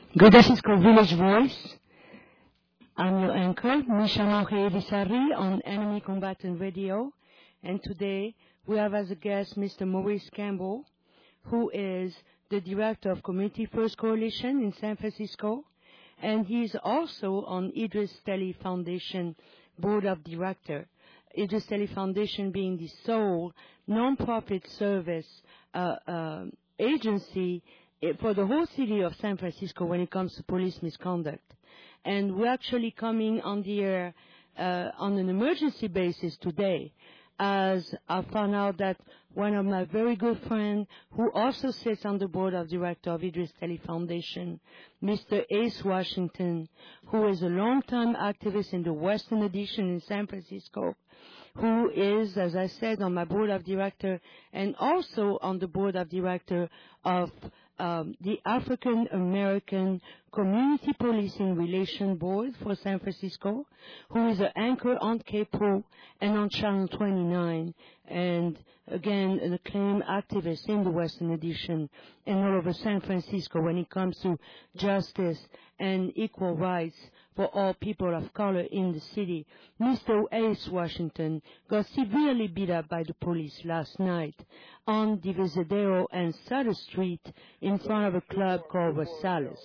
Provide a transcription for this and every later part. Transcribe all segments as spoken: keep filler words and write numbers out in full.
Good Cisco Village Voice. I'm your anchor, Misha Elisari on Enemy Combatant Radio. And today we have as a guest Mister Maurice Campbell, who is the director of Community First Coalition in San Francisco. And he's also on Idris Teli Foundation Board of Director. Idris Teli Foundation being the sole non-profit service uh, uh, agency for the whole city of San Francisco when it comes to police misconduct. And we're actually coming on the air uh, on an emergency basis today, as I found out that one of my very good friends, who also sits on the board of directors of Idris Teli Foundation, Mister Ace Washington, who is a longtime activist in the Western Addition in San Francisco, who is, as I said, on my board of directors and also on the board of directors of Um, the African American Community Policing Relation Board for San Francisco, who is an anchor on K P O and on Channel twenty-nine, and again an acclaimed activist in the Western Addition and all over San Francisco when it comes to justice and equal rights for all people of color in the city. Mister Ace Washington got severely beat up by the police last night on Divisadero and Sutter Street in front of a club called Rosales.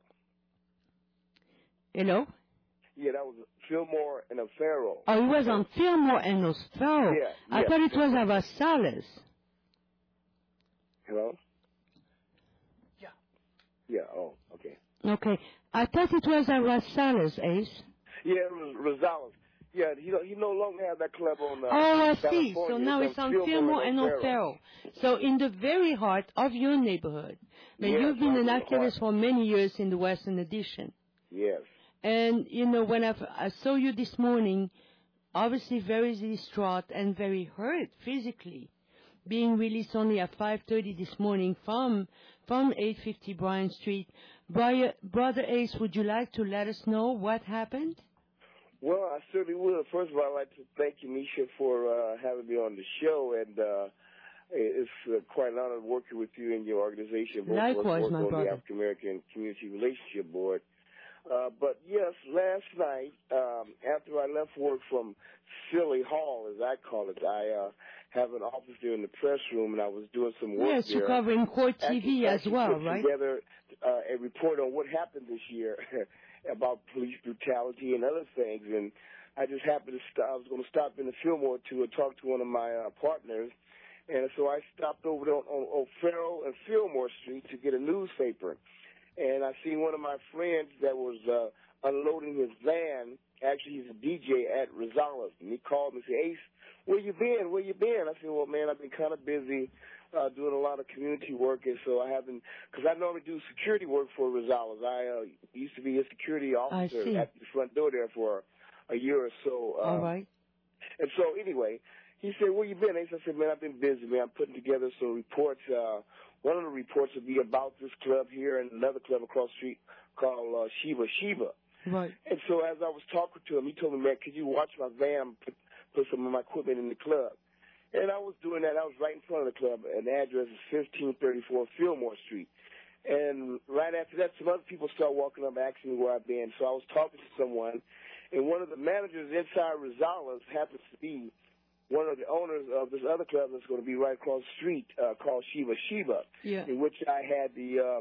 Hello? Yeah, that was Fillmore and O'Farrell. Oh, it was on Fillmore and O'Farrell. Yeah, I yeah. thought it was at Rosales. Hello? Yeah. Yeah, oh, okay. Okay. I thought it was at Rosales, Ace. Yeah, it was Rosales. Yeah, he he no longer has that club on uh, Oh, I California. see. So now it's on Fillmore, Fillmore and O'Farrell. O'Farrell. So in the very heart of your neighborhood. Now, Yes, you've been an right in the activist heart. for many years in the Western Addition. Yes. And, you know, when I've, I saw you this morning, obviously very distraught and very hurt physically, being released only at five thirty this morning from from eight fifty Bryant Street. Brother, Brother Ace, would you like to let us know what happened? Well, I certainly would. First of all, I'd like to thank you, Misha, for uh, having me on the show, and uh, it's uh, quite an honor working with you and your organization. Both Likewise, of us work my on brother. the African American Community Relationship Board. Uh, but yes, last night, um, after I left work from Philly Hall, as I call it, I uh, have an office there in the press room, and I was doing some work Yes, there. you're covering Court T V Actually, as actually well, put right? together uh, a report on what happened this year about police brutality and other things, and I just happened to stop. I was going to stop in the Fillmore to uh, talk to one of my uh, partners, and so I stopped over there on, on O'Farrell and Fillmore Street to get a newspaper. And I seen one of my friends that was uh, unloading his van. Actually, he's a D J at Rosales, and he called me and said, Ace, where you been? Where you been? I said, well, man, I've been kind of busy uh, doing a lot of community work, and so I haven't, because I normally do security work for Rosales. I uh, used to be a security officer at the front door there for a year or so. Um, All right. And so, anyway, he said, where you been, Ace? I said, man, I've been busy, man. I'm putting together some reports. Uh, one of the reports will be about this club here and another club across the street called uh, Sheba Sheba. Right. And so as I was talking to him, he told me, man, could you watch my van, put, put some of my equipment in the club? And I was doing that. I was right in front of the club, and the address is fifteen thirty-four Fillmore Street. And right after that, some other people started walking up asking me where I've been. So I was talking to someone, and one of the managers inside Rosales happens to be one of the owners of this other club that's going to be right across the street uh, called Sheba Sheba, Yeah. in which I had the, uh,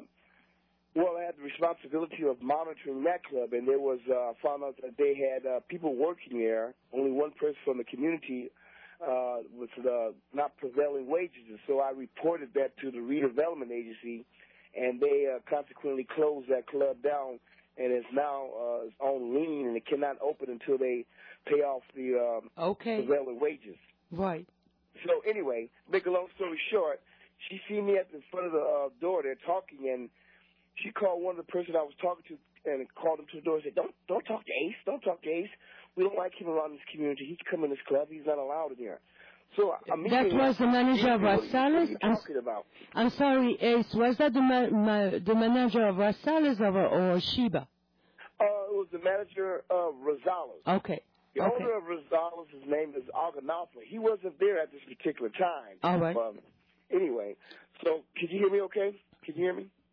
well, I had the responsibility of monitoring that club, and there was, uh, found out that they had uh, people working there, only one person from the community uh, with uh, not prevailing wages, and so I reported that to the redevelopment agency, and they uh, consequently closed that club down, and it's now uh, it's on lien, and it cannot open until they pay off the um, Okay. prevailing wages. Right. So anyway, make a long story short, she seen me at the front of the uh, door there talking, and she called one of the person I was talking to and called him to the door and said, don't don't talk to Ace. Don't talk to Ace. We don't like him around this community. He's come in this club. He's not allowed in here. So That was the manager of Rosales? What are you talking about? I'm sorry, Ace, was that the ma- ma- the manager of Rosales or, or Sheba? Uh, it was the manager of Rosales. Okay. The okay. owner of Rosales, his name is Aganafa. He wasn't there at this particular time. All right. Um, anyway, so can you hear me okay? Can you hear me?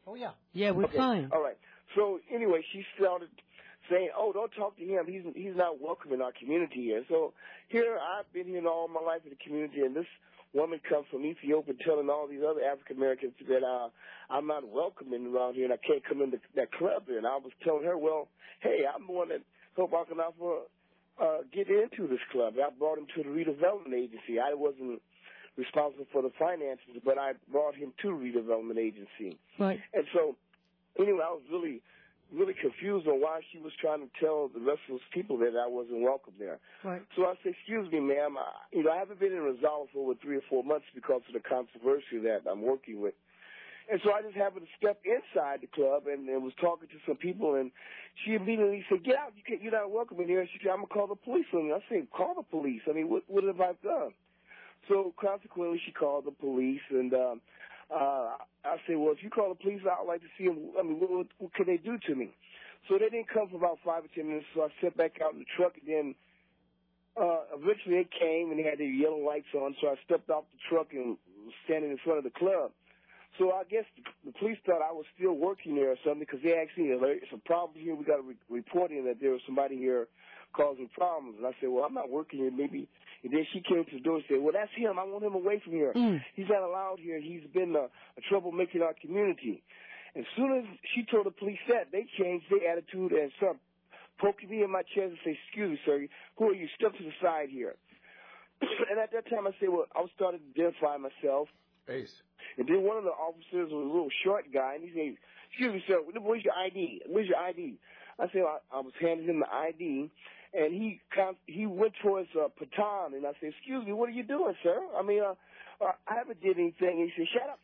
Oh, yeah. Yeah, we're Okay. fine. All right. So anyway, she started saying, "Oh, don't talk to him. He's he's not welcome in our community here." So here I've been here all my life in the community, and this woman comes from Ethiopia telling all these other African Americans that uh, I'm not welcome in around here and I can't come into that club there. And I was telling her, well, hey, I'm the one that helped Akhenafa uh, get into this club. I brought him to the redevelopment agency. I wasn't responsible for the finances, but I brought him to the redevelopment agency. Right. And so, anyway, I was really, really confused on why she was trying to tell the rest of those people that I wasn't welcome there. Right. So I said, excuse me, ma'am, I, you know, I haven't been in Rosales for over three or four months because of the controversy that I'm working with. And so I just happened to step inside the club and, and was talking to some people, and she immediately said, get out, you can't, you're not welcome in here. And she said, I'm going to call the police on you. I said, call the police. I mean, what, what have I done? So consequently, she called the police, and um, uh, I said, well, if you call the police, I'd like to see them. I mean, what, what, what can they do to me? So they didn't come for about five or ten minutes, so I stepped back out in the truck, and then uh, eventually they came, and they had their yellow lights on, so I stepped off the truck and was standing in front of the club. So I guess the, the police thought I was still working there or something, because they asked me, it's a problem here, we got a re- reporting that there was somebody here causing problems. And I said, well, I'm not working here, maybe. And then she came to the door and said, well, that's him. I want him away from here. Mm. He's not allowed here. He's been a, a troublemaker in our community. As soon as she told the police that, they changed their attitude and started poking me in my chest and say, excuse me, sir, who are you? Step to the side here. And at that time I said, well, I was starting to identify myself. Ace. And then one of the officers was a little short guy, and he said, excuse me, sir, where's your I D? Where's your I D? I said, I, I was handing him the I D. And he he went towards uh, Patan, and I said, excuse me, what are you doing, sir? I mean, uh, uh, I haven't did anything. And he said, shut up.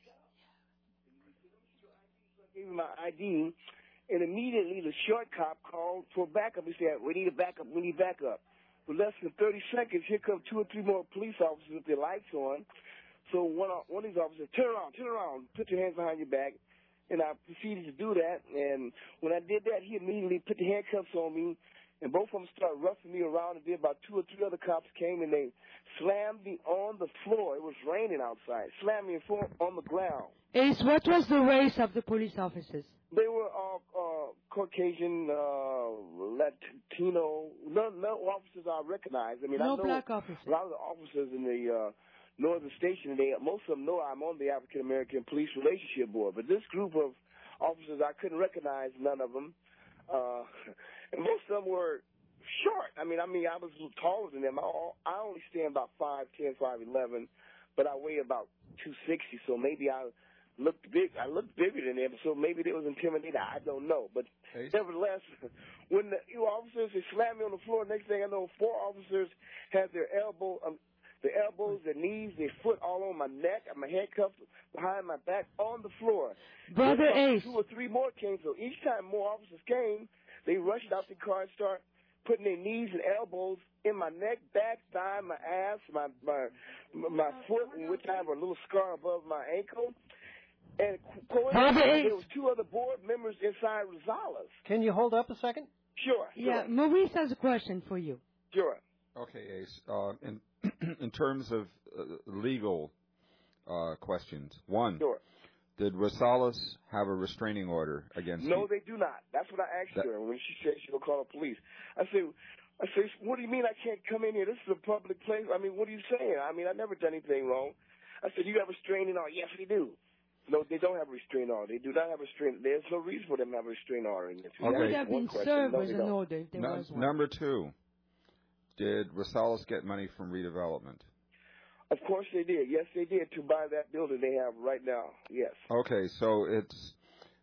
I gave him my I D, and immediately the short cop called for backup. He said, we need a backup, we need backup. For less than thirty seconds, here come two or three more police officers with their lights on. So one of, one of these officers, turn around, turn around, put your hands behind your back. And I proceeded to do that. And when I did that, he immediately put the handcuffs on me. And both of them started roughing me around, and then about two or three other cops came, and they slammed me on the floor. It was raining outside. Slammed me on the ground. Ace, what was the race of the police officers? They were all uh, Caucasian, uh, Latino. None, no officers I recognized. I mean, no I know black officers. A lot of the officers in the uh, northern station, they most of them know I'm on the African American Police Relationship Board. But this group of officers, I couldn't recognize none of them. Uh, and most of them were short. I mean, I mean, I was taller than them. I, I only stand about five ten, five eleven, but I weigh about two sixty. So maybe I looked big. I looked bigger than them. So maybe they was intimidated. I don't know. But hey. Nevertheless, when the you know, officers they slammed me on the floor, next thing I know, four officers had their elbow. Um, The elbows, the knees, their foot all on my neck, and my handcuffs behind my back on the floor. Brother Ace. Two or three more came, so each time more officers came, they rushed out the car and started putting their knees and elbows in my neck, back, thigh, my ass, my my my foot, in which I have a little scar above my ankle. And coincidentally, there was two other board members inside Rosales. Can you hold up a second? Sure. sure. Yeah, Maurice has a question for you. Sure. Okay, Ace. Uh, in in terms of uh, legal uh, questions, one, sure. did Rosales have a restraining order against No, you? they do not. That's what I asked that, her when she said she'll call the police. I said, I said, what do you mean I can't come in here? This is a public place. I mean, what are you saying? I mean, I never done anything wrong. I said, you have a restraining order? Yes, we do. No, they don't have a restraining order. They do not have a restraining. There's no reason for them to have a restraining order. It would have been served as an order if there no, was one. Number two, did Rosales get money from redevelopment? Of course they did. Yes, they did to buy that building they have right now. Yes. Okay, so it's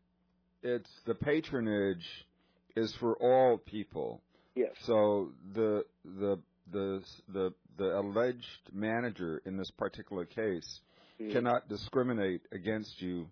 it's the patronage is for all people. Yes. So the the the the the alleged manager in this particular case mm-hmm. cannot discriminate against you.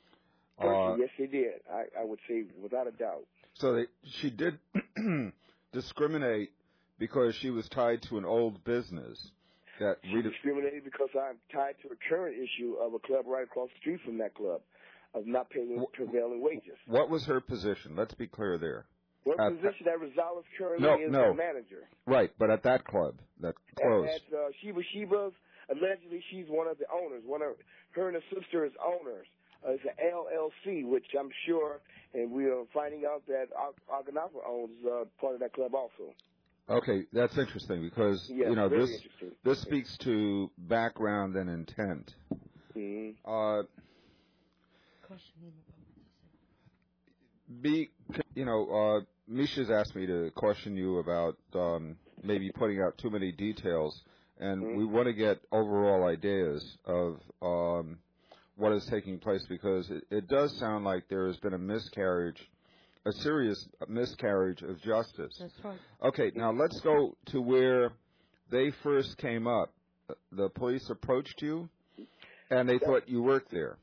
Uh, yes, they did. I, I would say without a doubt. So they, she did discriminate because she was tied to an old business. That she discriminated because I'm tied to a current issue of a club right across the street from that club of not paying what, prevailing wages. What was her position? Let's be clear there. Her at, position at Rosales currently no, is no. the manager. Right, but at that club, that closed. At, at uh, Sheba Sheba's, allegedly she's one of the owners. One of her and her sister is owners Uh, it's an L L C, which I'm sure, and we are finding out that Aganafa owns uh, part of that club also. Okay, that's interesting because Yes, you know very this interesting. this speaks to background and intent. Mm-hmm. Uh, be you know, uh, Misha's asked me to question you about um, maybe putting out too many details, and Mm-hmm. we want to get overall ideas of um, what is taking place because it, it does sound like there has been a miscarriage, a serious miscarriage of justice. That's right. Okay, now let's go to where they first came up. The police approached you, and they thought you worked there.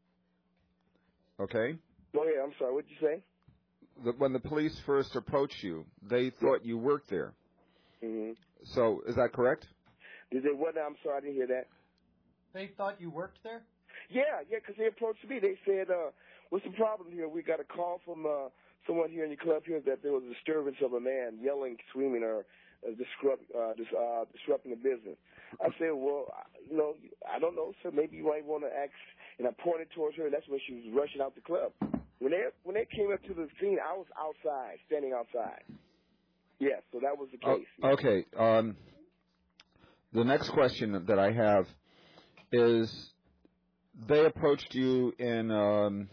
Okay? Go ahead. I'm sorry. What did you say? The, when the police first approached you, they thought you worked there. Mm-hmm. So, is that correct? Did they what? I'm sorry, I didn't hear that. They thought you worked there? Yeah, yeah, because they approached me. They said, uh, what's the problem here? We got a call from uh, someone here in your club here that there was a disturbance of a man yelling, screaming, or uh, disrupt, uh, dis, uh, disrupting the business. I said, well, you know, I don't know, sir. Maybe you might want to ask. And I pointed towards her, and that's when she was rushing out the club. When they when they came up to the scene, I was outside, standing outside. Yes, so that was the case. Oh, okay. Um, the next question that I have is they approached you in um,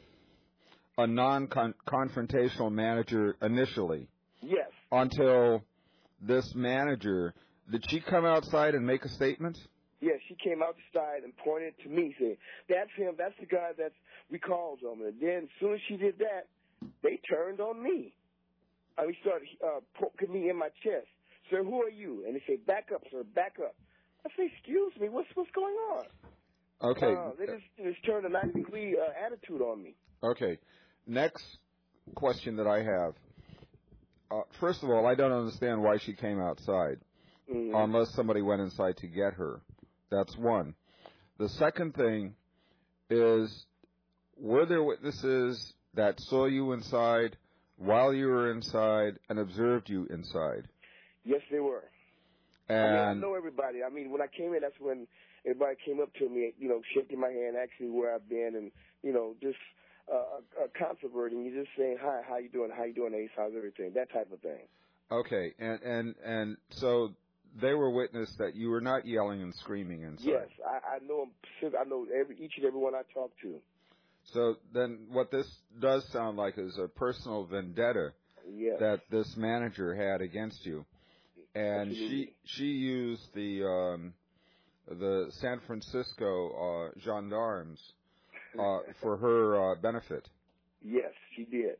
a non-confrontational manager initially. Yes. Until this manager, did she come outside and make a statement? Yes, she came outside and pointed to me, saying, that's him, that's the guy that we called him. And then as soon as she did that, they turned on me. I mean, started uh, poking me in my chest. Sir, who are you? And they say, back up, sir, back up. I say, excuse me, what's what's going on? Okay. Uh, they just, just turned a ninety degree uh, attitude on me. Okay. Next question that I have. Uh, first of all, I don't understand why she came outside, mm-hmm. unless somebody went inside to get her. That's one. The second thing is, were there witnesses that saw you inside while you were inside and observed you inside? Yes, there were. And I mean, I know everybody. I mean, when I came in, that's when everybody came up to me, you know, shaking my hand, asking me where I've been, and, you know, just uh, uh, controverting. You just saying, hi, how you doing? How you doing, Ace? How's everything? That type of thing. Okay, and, and, and so they were witness that you were not yelling and screaming inside. Yes, I, I know them. I know every each and every one I talk to. So then what this does sound like is a personal vendetta yes. that this manager had against you. And Absolutely. she she used the um, the San Francisco uh, gendarmes uh, for her uh, benefit. Yes, she did.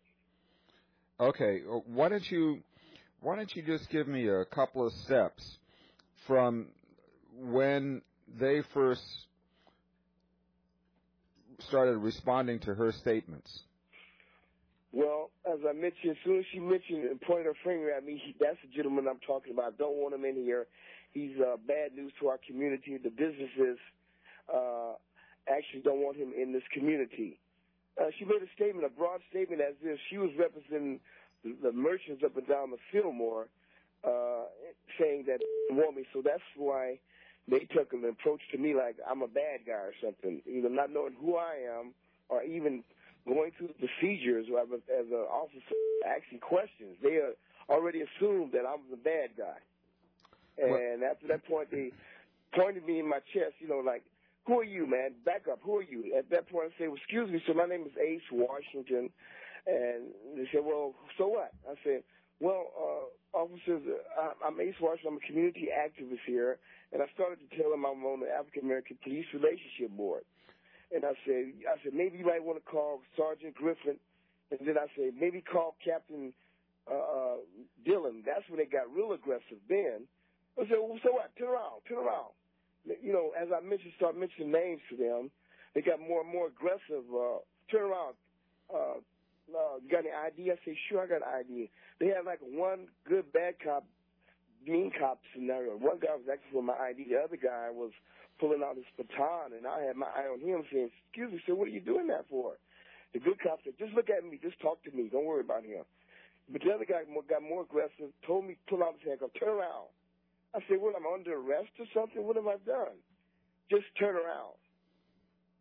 Okay, why don't you why don't you just give me a couple of steps from when they first started responding to her statements? Well, as I mentioned, as soon as she mentioned and pointed her finger at me, he, that's the gentleman I'm talking about. I don't want him in here. He's uh, bad news to our community. The businesses uh, actually don't want him in this community. Uh, she made a statement, a broad statement, as if she was representing the, the merchants up and down the Fillmore, uh, saying that they want me. So that's why they took an approach to me like I'm a bad guy or something, either not knowing who I am or even going through the procedures as an officer asking questions. They uh, already assumed that I'm the bad guy. And what? After that point, they pointed me in my chest, you know, like, who are you, man? Back up. Who are you? At that point, I said, well, excuse me, sir, my name is Ace Washington. And they said, well, so what? I said, well, uh, officers, uh, I'm Ace Washington. I'm a community activist here. And I started to tell them I'm on the African American Police Relationship Board. And I said, I said, maybe you might want to call Sergeant Griffin. And then I said, maybe call Captain uh, uh, Dillon. That's when they got real aggressive then. I said, well, so what? Turn around, turn around. You know, as I mentioned, start mentioning names to them, they got more and more aggressive. Uh, turn around. Uh, uh, got any I D? I say, sure, I got an I D. They had like one good, bad cop, mean cop scenario. One guy was asking for my I D. The other guy was pulling out his baton, and I had my eye on him saying, excuse me, sir, what are you doing that for? The good cop said, just look at me, just talk to me, don't worry about him. But the other guy got more aggressive, told me to pull out his handcuff, turn around. I said, well, I'm under arrest or something? What have I done? Just turn around.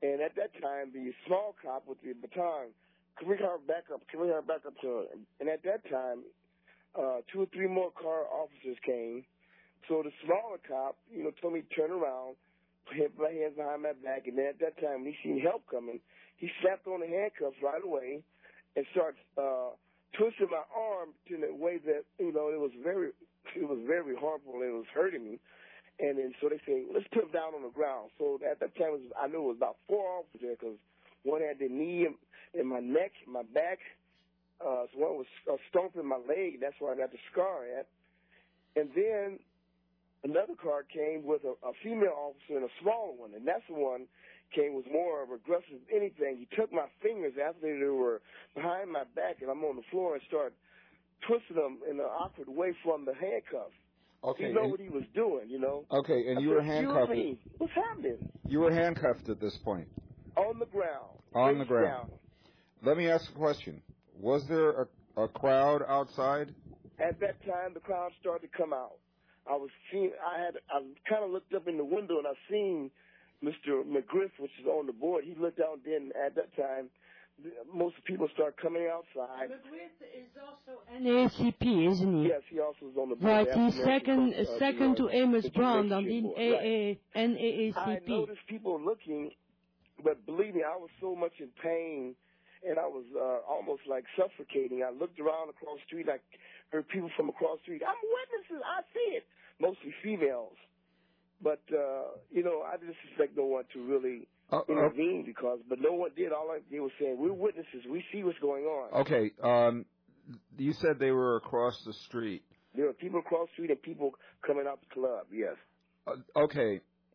And at that time, the small cop with the baton, can we have back up? Can we have back up to her? And at that time, uh, two or three more car officers came. So the smaller cop, you know, told me to turn around, put my hands behind my back, and then at that time, when he seen help coming, he slapped on the handcuffs right away and started uh, twisting my arm in a way that, you know, it was very, it was very harmful and it was hurting me. And then so they say, let's put him down on the ground. So at that time, it was, I knew it was about four officers there because one had the knee in, in my neck, my back. Uh, so one was uh, stomping my leg. That's where I got the scar at. And then another car came with a, a female officer and a smaller one. And that's the one came was more of aggressive than anything. He took my fingers after they were behind my back, and I'm on the floor and started twisting them in an awkward way from the handcuffs. Okay. You know and, what he was doing, you know. Okay, and I you said, were handcuffed. Me. What's happening? You were handcuffed at this point. On the ground. On the ground. Down. Let me ask a question. Was there a, a crowd outside? At that time, the crowd started to come out. I was seeing. I had. I kind of looked up in the window and I seen Mister McGriff, which is on the board. He looked out. Then at that time, most people start coming outside. McGriff is also N A A C P, isn't he? Yes, he also is on the board. Right, he's second, uh, second to Amos Brown on the N A A C P. I noticed people looking, but believe me, I was so much in pain, and I was uh, almost like suffocating. I looked around across the street. I heard people from across the street. I'm witnesses. I see it. Mostly females. But, uh, you know, I didn't suspect no one to really uh, intervene because, but no one did. All I, they were saying, we're witnesses. We see what's going on. Okay. Um, you said they were across the street. There were people across the street and people coming out the club, yes. Uh, okay.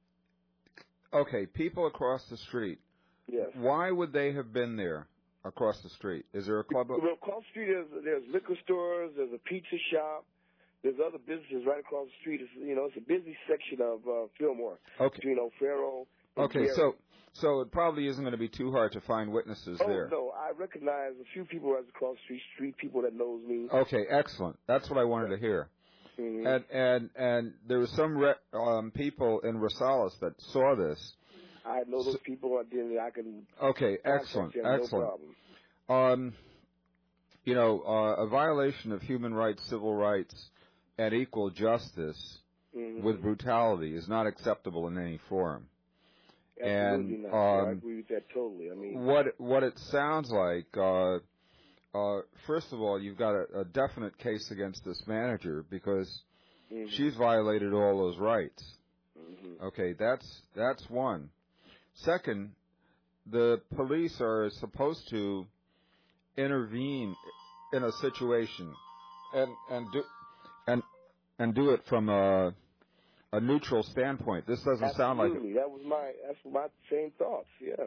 Okay, people across the street. Yes. Why would they have been there across the street? Is there a club? Well, across the street, there's, there's liquor stores, there's a pizza shop. There's other businesses right across the street. It's, you know, it's a busy section of uh, Fillmore. Okay. Between O'Farrell and Okay, Gary. so so it probably isn't going to be too hard to find witnesses oh, there. no, I recognize a few people right across the street, street people that knows me. Okay, excellent. That's what I wanted to hear. Mm-hmm. And and and there were some re- um, people in Rosales that saw this. I know those so, people. I didn't. I can. Okay, excellent, them, excellent. No problem. Um, you know, uh, a violation of human rights, civil rights, and equal justice mm-hmm. with brutality is not acceptable in any form. Absolutely and not. Um, yeah, I agree with that totally. I mean, what what it sounds like. Uh, uh, first of all, you've got a, a definite case against this manager because mm-hmm. she's violated all those rights. Mm-hmm. Okay, that's that's one. Second, the police are supposed to intervene in a situation and and do and and do it from a a neutral standpoint. This doesn't Absolutely. sound like it. That was my that's my same thoughts. Yes.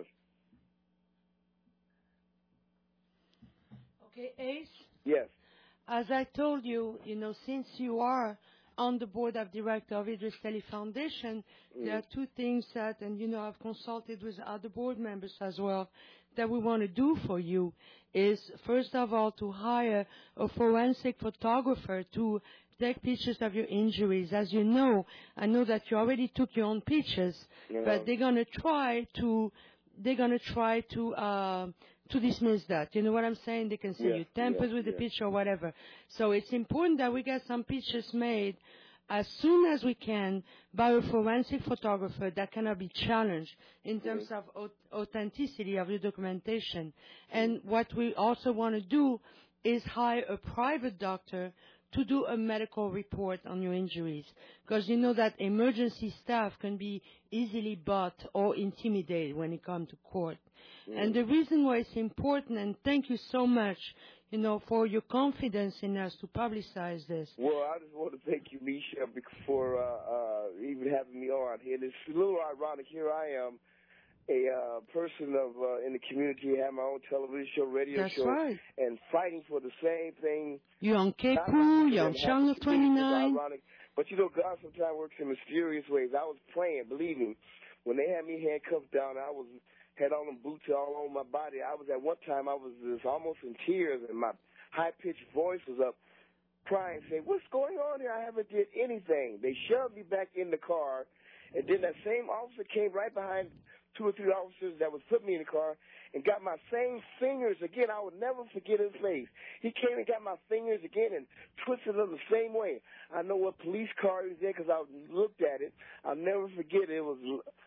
Okay, Ace. Yes. As I told you, you know, since you are on the board of director of Idris Teli Foundation, mm. there are two things that, and you know, I've consulted with other board members as well, that we want to do for you is, first of all, to hire a forensic photographer to take pictures of your injuries. As you know, I know that you already took your own pictures, yeah. but they're going to try to, they're going to try to, uh, to dismiss that. You know what I'm saying? They can say yeah, you tampered yeah, with yeah. the picture or whatever. So it's important that we get some pictures made as soon as we can by a forensic photographer that cannot be challenged in terms mm-hmm. of authenticity of the documentation. And what we also want to do is hire a private doctor to do a medical report on your injuries, because you know that emergency staff can be easily bought or intimidated when it comes to court. Mm. And the reason why it's important, and thank you so much, you know, for your confidence in us to publicize this. Well, I just want to thank you, Misha, for uh, uh, even having me on here. It's a little ironic. Here I am, a uh, person of uh, in the community, have my own television show, radio That's show, right. and fighting for the same thing. You're on K P U, you're on Channel twenty-nine. Ironic. But you know, God sometimes works in mysterious ways. I was praying, believe me, when they had me handcuffed down, I was had all them boots all on my body. I was at one time, I was just almost in tears, and my high-pitched voice was up, crying, saying, "What's going on here? I haven't did anything." They shoved me back in the car, And then that same officer came right behind two or three officers that was putting me in the car and got my same fingers again. I would never forget his face. He came and got my fingers again and twisted them the same way. I know what police car he was in because I looked at it. I'll never forget it. It was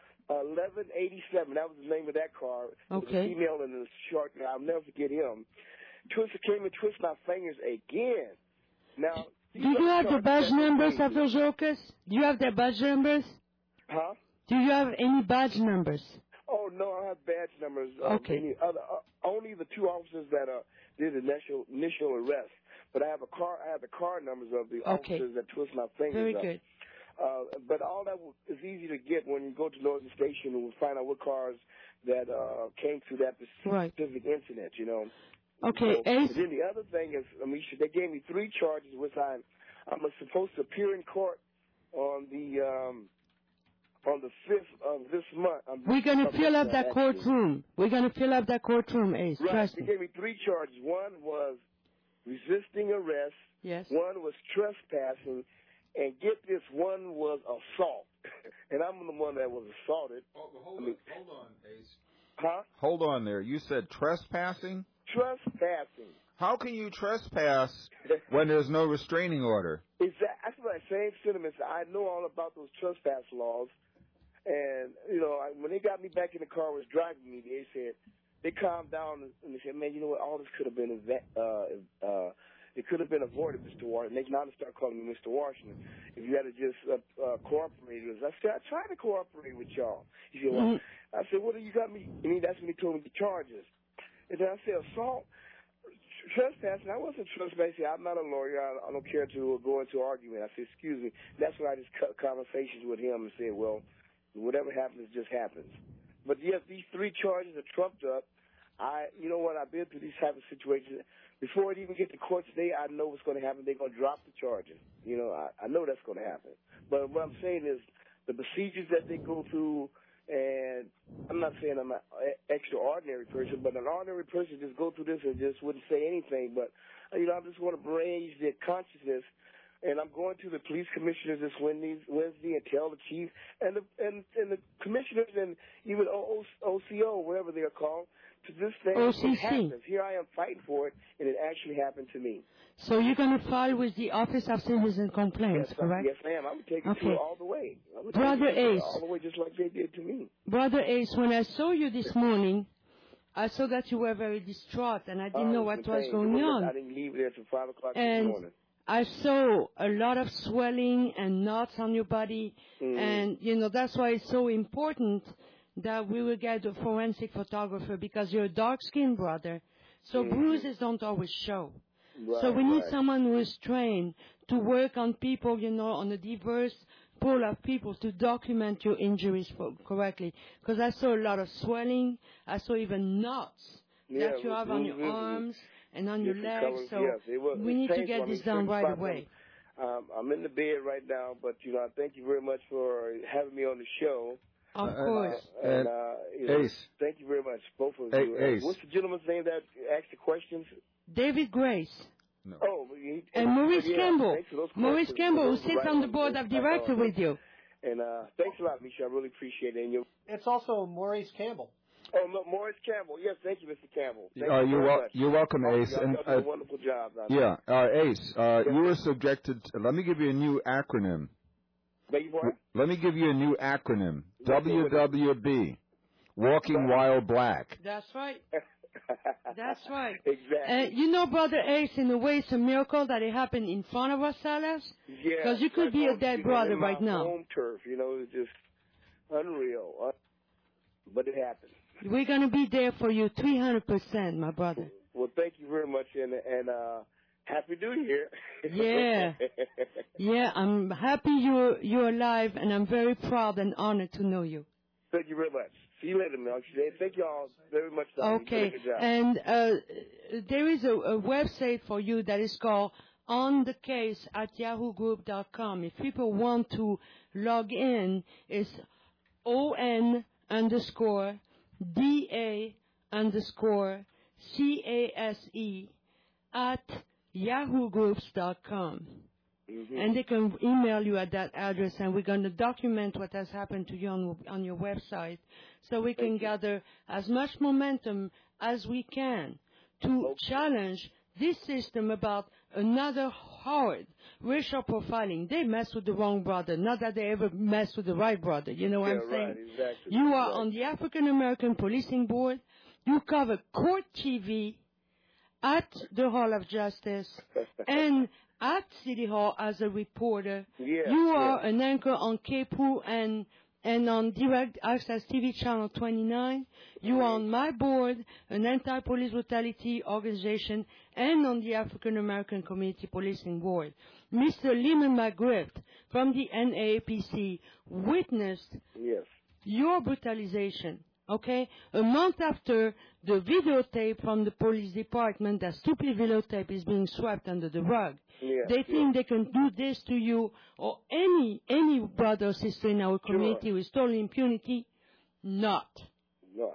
eleven eighty-seven. That was the name of that car. Okay. It was a female and a short guy. I'll never forget him. Twister came and twisted my fingers again. Now, do you have the badge numbers of those jokers? Do you have their badge numbers? Huh? Do you have any badge numbers? Oh, no, I don't have badge numbers. Okay. Any other, uh, only the two officers that uh, did the initial, initial arrest. But I have a car. I have the car numbers of the Okay. officers that twist my fingers Very up. good. Uh, but all that is easy to get when you go to Northern Station and find out what cars that uh, came through that Right. specific incident, you know. Okay, So, Ace. but then the other thing is, Amisha, they gave me three charges, which I'm, I'm supposed to appear in court on the um, on the fifth of this month. I'm, We're going to of fill this up month, that actually. courtroom. We're going to fill up that courtroom, Ace. Right. Trust They me. gave me three charges. One was resisting arrest. Yes. One was trespassing. And get this, one was assault. And I'm the one that was assaulted. Oh, hold, I mean, on, hold on, Ace. Huh? Hold on there. You said trespassing? Trespassing. How can you trespass when there's no restraining order? Exactly. That's my same sentiments. I know all about those trespass laws. And, you know, I, when they got me back in the car, was driving me, they said, they calmed down and they said, man, you know what, all this could have been, uh, uh, it could have been avoided, Mister Washington. They now start calling me Mister Washington. If you had to just uh, uh, cooperate with us. I said, I tried to cooperate with y'all. He said, well, mm-hmm. I said, what do you got me? I mean, that's when he told me the charges. And then I said, assault, trespassing. I wasn't trespassing. I'm not a lawyer. I, I don't care to go into argument. I said, excuse me. That's when I just cut conversations with him and said, well, whatever happens, just happens. But yes, these three charges are trumped up. I, you know what, I've been through these type of situations. Before it even get to court today, I know what's going to happen. They're going to drop the charges. You know, I, I know that's going to happen. But what I'm saying is the procedures that they go through, and I'm not saying I'm an extraordinary person, but an ordinary person just go through this and just wouldn't say anything. But, you know, I just want to raise their consciousness. And I'm going to the police commissioners this Wednesday and tell the chief and the, and, and the commissioners and even O C O, wherever they are called, to this thing. O C C. It happens. Here I am fighting for it, and it actually happened to me. So you're going to file with the Office of Citizen Complaints, yes, correct? Yes, ma'am. I'm going to take it Okay. to it all the way. I'm gonna Brother take it Ace. all the way just like they did to me. Brother Ace, when I saw you this morning, I saw that you were very distraught, and I didn't Uh, know what was pain. going on. I didn't leave there till five o'clock And this morning. I saw a lot of swelling and knots on your body, Mm. and, you know, that's why it's so important that we will get a forensic photographer, because you're a dark-skinned brother, so Mm-hmm. bruises don't always show. Right, so we need right. someone who is trained to work on people, you know, on a diverse pool of people to document your injuries for, correctly. Because I saw a lot of swelling. I saw even knots Yeah, that you have on your bruises and arms and on your different legs. colors. So Yes, it was, we it's need to painful. get I mean, this done certain right spots, away. Um, I'm in the bed right now, but, you know, I thank you very much for having me on the show. Of Uh, course. Uh, and, uh, you know, Ace. thank you very much, both of Hey, you. Uh, Ace. What's the gentleman's name that asked the questions? David Grace. No. Oh, he, And Maurice yeah, Campbell. thanks for those Maurice questions. Campbell, who Those were sits right on the board those of I director thought. with you. And uh, thanks a lot, Misha. I really appreciate it. And you, It's also Maurice Campbell. oh, no, Morris Campbell. Yes, thank you, Mister Campbell. Thank Uh, you you're, very wel- much. you're welcome, Y'all- Ace. Y'all, And, y'all do uh, a wonderful job. Now. yeah, uh, Ace, uh, Yes, you were sir. subjected to, let me give you a new acronym. Beg your pardon? Let me give you a new acronym. What's it W with it? W B. Walking While Black. That's right. That's right. Exactly. And you know, Brother Ace, in a way, it's a miracle that it happened in front of us, Salas. Yeah, Because you could that's be a on- dead you know, brother in my right now. Home turf, you know, it's just unreal. Uh, but it happened. We're going to be there for you three hundred percent, my brother. Well, thank you very much, and and uh, happy New Year. Yeah. Yeah, I'm happy you're, you're alive, and I'm very proud and honored to know you. Thank you very much. See you later, Mel. Thank you all very much. Dominic. You Okay. did a good job. And uh, there is a, a website for you that is called on the case at yahoo group dot com. If people want to log in, it's on underscore da underscore case at yahoo groups dot com. Mm-hmm. And they can email you at that address, and we're going to document what has happened to you on, on your website so we can gather as much momentum as we can to Okay. challenge this system about another horrid racial profiling. They mess with the wrong brother, not that they ever mess with the right brother. You know what Yeah, I'm saying? right, exactly. You are Right. on the African American Policing Board. You cover court T V at the Hall of Justice and at City Hall as a reporter. Yeah, You are yeah. an anchor on K P U and and on Direct Access T V Channel twenty-nine. You are on my board, an anti-police brutality organization, and on the African American Community Policing Board. Mister Lyman McGriff from the N double A P C witnessed Yes. your brutalization, okay? A month after the videotape from the police department, that stupid videotape is being swept under the rug. Yeah, They yeah. think they can do this to you or any any brother or sister in our community Sure. with total impunity. Not. Yes.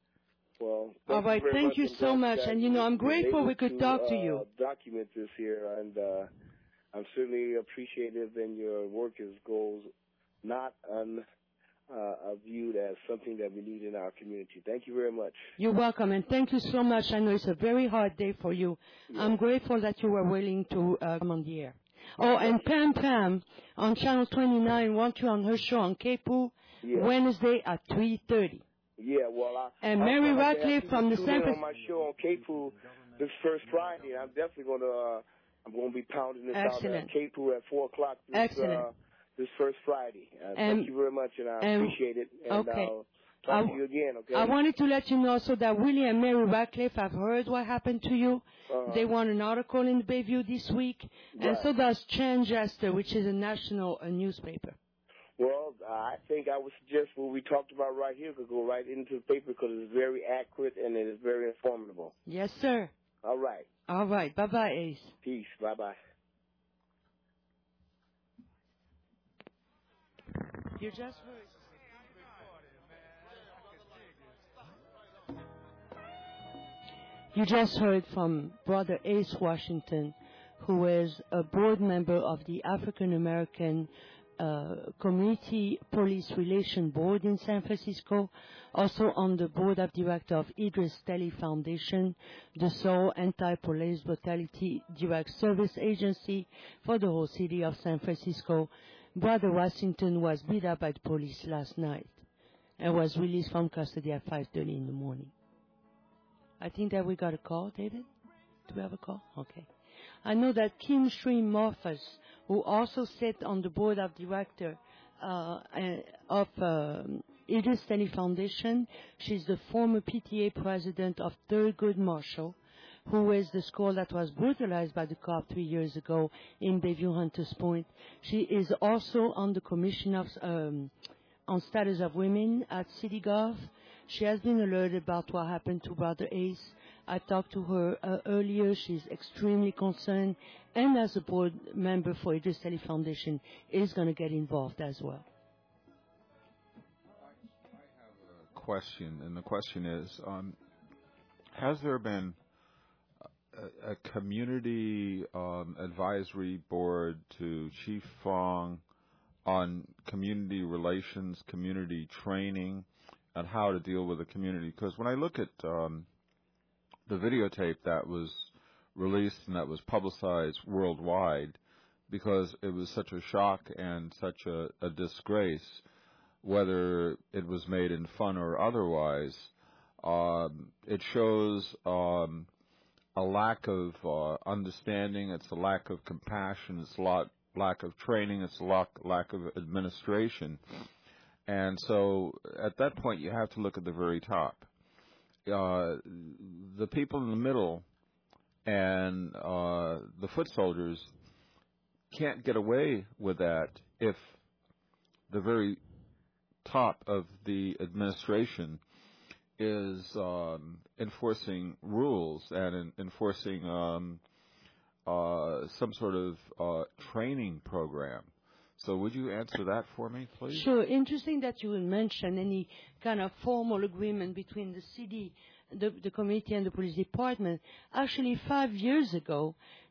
Well, All right, very thank much. you I'm so glad much. that And, you know, I'm you were grateful able we could to, talk to uh, you. document this here, and uh, I'm certainly appreciative, and your work is goes not un, uh, viewed as something that we need in our community. Thank you very much. You're welcome, and thank you so much. I know it's a very hard day for you. Yeah. I'm grateful that you were willing to uh, come on the air. Oh, and Pam Pam on Channel twenty-nine wants you on her show on K P U Yeah. Wednesday at three thirty. Yeah, well, I, And I'm Mary gonna have Ratcliffe people from the tune San in Fran- on my show on K P U this first Friday. I'm definitely going to. Uh, I'm going to be pounding this Excellent. out at K P U at four o'clock this, Excellent. uh, this first Friday. Uh, And- thank you very much, and I and- appreciate it. And okay. I'll talk I- to you again. Okay. I wanted to let you know so that Willie and Mary Ratcliffe have heard what happened to you. Uh-huh. They want an article in the Bayview this week, and Right. so does Chanchester, which is a national uh, newspaper. Well, I think I would suggest what we talked about right here could go right into the paper because it's very accurate and it is very informative. Yes, sir. All right. All right. Bye-bye, Ace. Peace. Bye-bye. You just heard. You just heard from Brother Ace Washington, who is a board member of the African American uh, Community Police Relation Board in San Francisco, also on the board of director of Idris Teli Foundation, the sole anti-police brutality direct service agency for the whole city of San Francisco. Brother Washington was beat up by the police last night and was released from custody at five thirty in the morning. I think that we got a call, David? Do we have a call? Okay. I know that Kim Shree Morphus, who also sits on the board of director uh, of uh, Idris Teli Foundation, she's the former P T A president of Thurgood Marshall, who is the school that was brutalized by the cop three years ago in Bayview Hunters Point. She is also on the Commission of um, on Status of Women at CityGov. She has been alerted about what happened to Brother Ace. I talked to her uh, earlier. She's extremely concerned, and as a board member for Idris Teli Foundation, is going to get involved as well. I have a question, and the question is, um, has there been a, a community um, advisory board to Chief Fong on community relations, community training, and how to deal with the community? Because when I look at um, the videotape that was released and that was publicized worldwide, because it was such a shock and such a, a disgrace, whether it was made in fun or otherwise, um, it shows um, a lack of uh, understanding, it's a lack of compassion, it's a lot, lack of training, it's a lack, lack of administration. And so at that point, you have to look at the very top. Uh, the people in the middle and uh, the foot soldiers can't get away with that if the very top of the administration is um, enforcing rules and in, enforcing um, uh, some sort of uh, training program. So would you answer that for me, please? Sure. Interesting that you would mention any kind of formal agreement between the city, the, the community, and the police department. Actually, five years ago,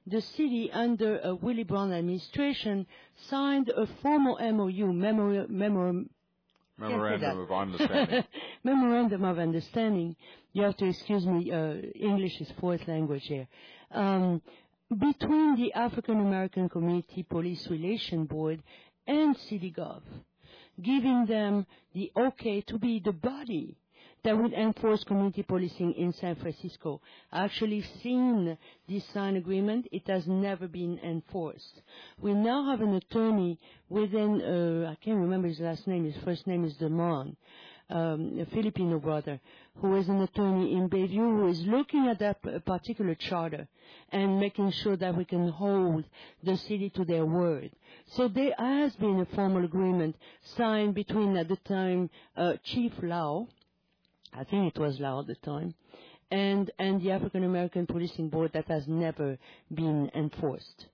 the city under a Willie Brown administration signed a formal M O U, memor- memor- Memorandum of Understanding. Memorandum of Understanding. You have to excuse me, uh, English is fourth language here. Um, between the African American Community Police Relation Board and CityGov, giving them the okay to be the body that would enforce community policing in San Francisco. I actually seen this signed agreement. It has never been enforced. We now have an attorney within, uh, I can't remember his last name, his first name is Damon, um, a Filipino brother, who is an attorney in Bayview, who is looking at that p- particular charter and making sure that we can hold the city to their word. So there has been a formal agreement signed between, at the time, uh, Chief Lau, I think it was Lau at the time, and, and the African American Policing Board that has never been enforced.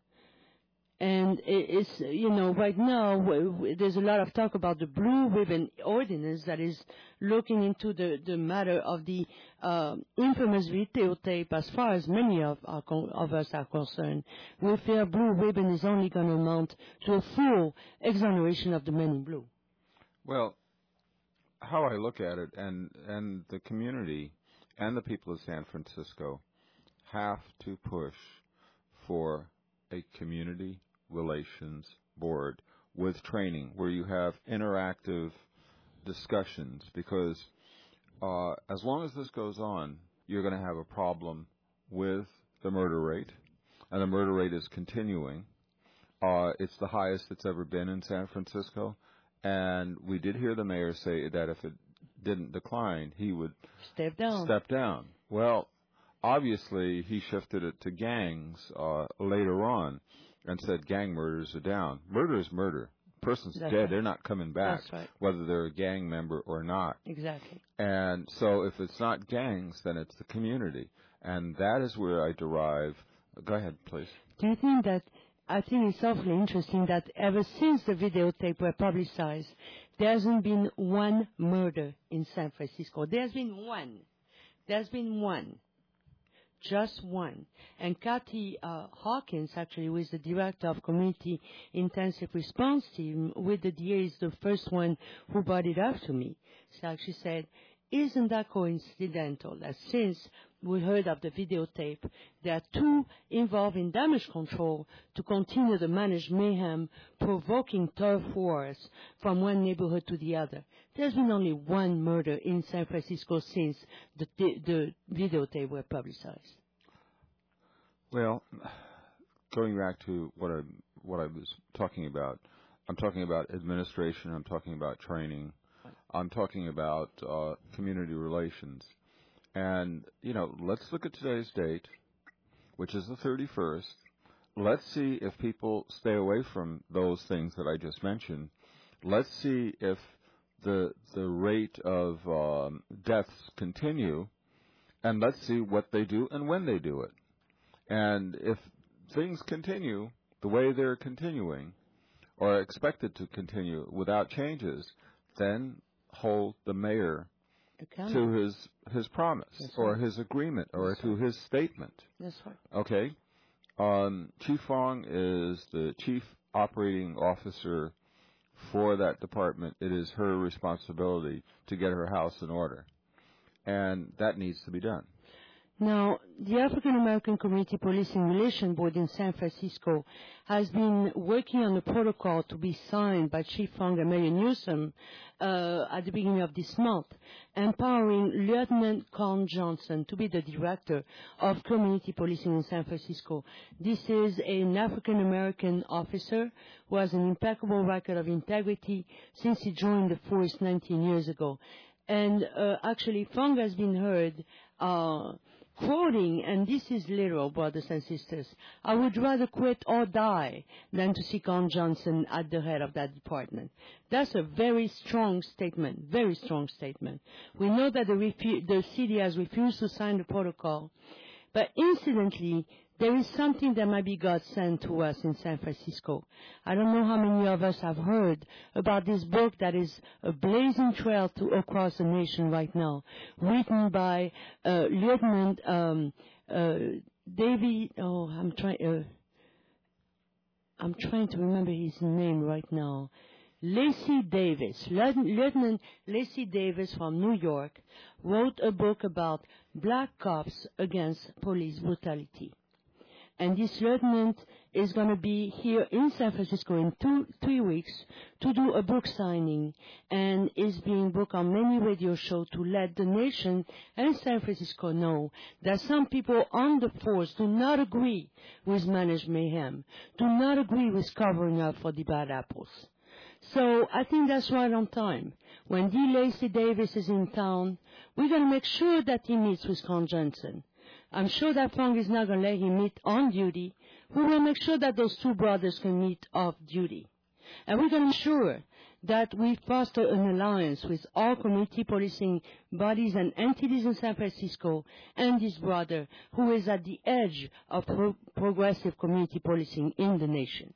And it's, you know, right now w- w- there's a lot of talk about the Blue Ribbon Ordinance that is looking into the, the matter of the uh, infamous videotape as far as many of, our con- of us are concerned. We fear Blue Ribbon is only going to amount to a full exoneration of the men in blue. Well, how I look at it, and, and the community and the people of San Francisco have to push for a community relations board with training where you have interactive discussions, because uh, as long as this goes on, you're going to have a problem with the murder rate, and the murder rate is continuing. Uh, it's the highest it's ever been in San Francisco. And we did hear the mayor say that if it didn't decline, he would Step down. Step down. Well, obviously, he shifted it to gangs uh, later on and said gang murders are down. Murder is murder. Person's That's dead. right. They're not coming back, That's right. whether they're a gang member or not. Exactly. And so if it's not gangs, then it's the community. And that is where I derive. Go ahead, please. Do you think that, I think it's awfully interesting that ever since the videotape were publicized, there hasn't been one murder in San Francisco. There's been one. There's been one. Just one. And Kathy uh, Hawkins, actually, who is the director of Community Intensive Response Team with the D A, is the first one who brought it up to me. So actually said, isn't that coincidental that since we heard of the videotape, there are two involved in damage control to continue the managed mayhem, provoking turf wars from one neighborhood to the other. There's been only one murder in San Francisco since the, the videotape were publicized. Well, going back to what I what I was talking about, I'm talking about administration, I'm talking about training, I'm talking about uh, community relations. And, you know, let's look at today's date, which is the thirty-first. Let's see if people stay away from those things that I just mentioned. Let's see if the the rate of um, deaths continue, and let's see what they do and when they do it. And if things continue the way they're continuing, or are expected to continue without changes, then hold the mayor to his his promise That's or right. his agreement or That's to right. his statement. That's right. Okay? Um, Chief Fong is the chief operating officer for that department. It is her responsibility to get her house in order. And that needs to be done. Now, the African American Community Policing Relation Board in San Francisco has been working on a protocol to be signed by Chief Fong and Mayor Newsom uh, at the beginning of this month, empowering Lieutenant Con Johnson to be the director of community policing in San Francisco. This is an African American officer who has an impeccable record of integrity since he joined the force nineteen years ago. And uh, actually, Fong has been heard uh, quoting, and this is literal, brothers and sisters, I would rather quit or die than to see Con Johnson at the head of that department. That's a very strong statement, very strong statement. We know that the, refu- the city has refused to sign the protocol, but incidentally, there is something that might be God sent to us in San Francisco. I don't know how many of us have heard about this book that is a blazing trail to across the nation right now, written by uh, Lieutenant um, uh, David, oh, I'm trying, uh, I'm trying to remember his name right now. Lacey Davis, Lieutenant Lacey Davis from New York, wrote a book about black cops against police brutality. And this lieutenant is going to be here in San Francisco in two, three weeks to do a book signing, and is being booked on many radio shows to let the nation and San Francisco know that some people on the force do not agree with managed mayhem, do not agree with covering up for the bad apples. So I think that's right on time. When D. Lacey Davis is in town, we're going to make sure that he meets with Con Johnson. I'm sure that Frank is not going to let him meet on duty. We will make sure that those two brothers can meet off duty. And we're going to ensure that we foster an alliance with all community policing bodies and entities in San Francisco and this brother who is at the edge of pro- progressive community policing in the nation.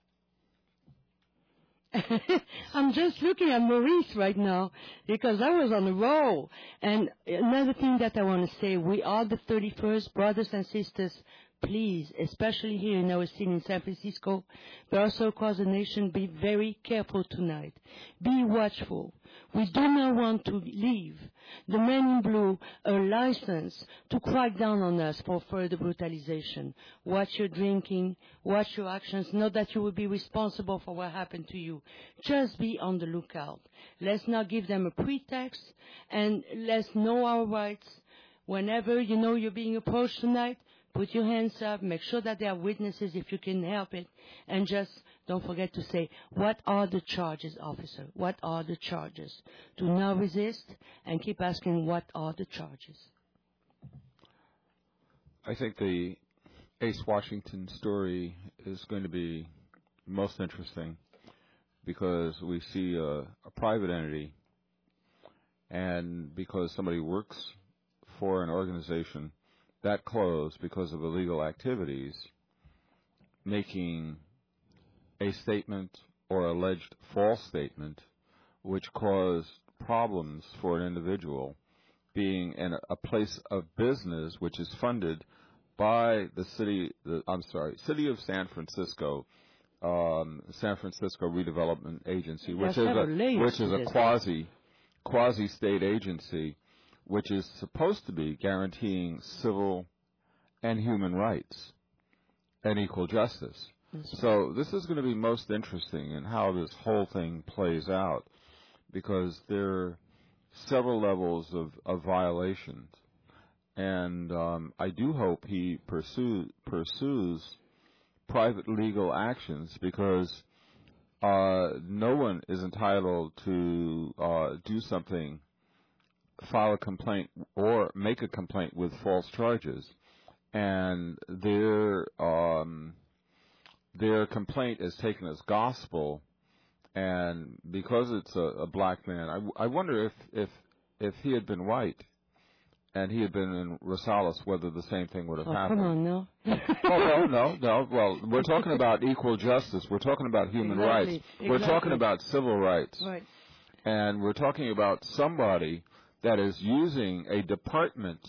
I'm just looking at Maurice right now because I was on a roll. And another thing that I want to say, we are the thirty-first, brothers and sisters. Please, especially here in our city in San Francisco, but also across the nation, be very careful tonight. Be watchful. We do not want to leave the men in blue a license to crack down on us for further brutalization. Watch your drinking, watch your actions. Know that you will be responsible for what happened to you. Just be on the lookout. Let's not give them a pretext, and let's know our rights. Whenever you know you're being approached tonight, put your hands up, make sure that there are witnesses if you can help it, and just don't forget to say, what are the charges, officer? What are the charges? Do not resist, and keep asking, what are the charges? I think the Ace Washington story is going to be most interesting because we see a, a private entity, and because somebody works for an organization that closed because of illegal activities, making a statement or alleged false statement which caused problems for an individual, being in a place of business which is funded by the city, the, I'm sorry, City of San Francisco, um, San Francisco Redevelopment Agency, which is a, which is a quasi, quasi-state agency, which is supposed to be guaranteeing civil and human rights and equal justice. That's so right. This is going to be most interesting in how this whole thing plays out, because there are several levels of, of violations. And um, I do hope he pursue, pursues private legal actions, because uh, no one is entitled to uh, do something, file a complaint or make a complaint with false charges, and their um, their complaint is taken as gospel, and because it's a, a black man, I, I wonder if, if if he had been white and he had been in Rosales, whether the same thing would have oh, happened. Come on, no. oh, no, no, no. Well, we're talking about equal justice. We're talking about human exactly. rights. Exactly. We're talking about civil rights. Right. And we're talking about somebody that is using a department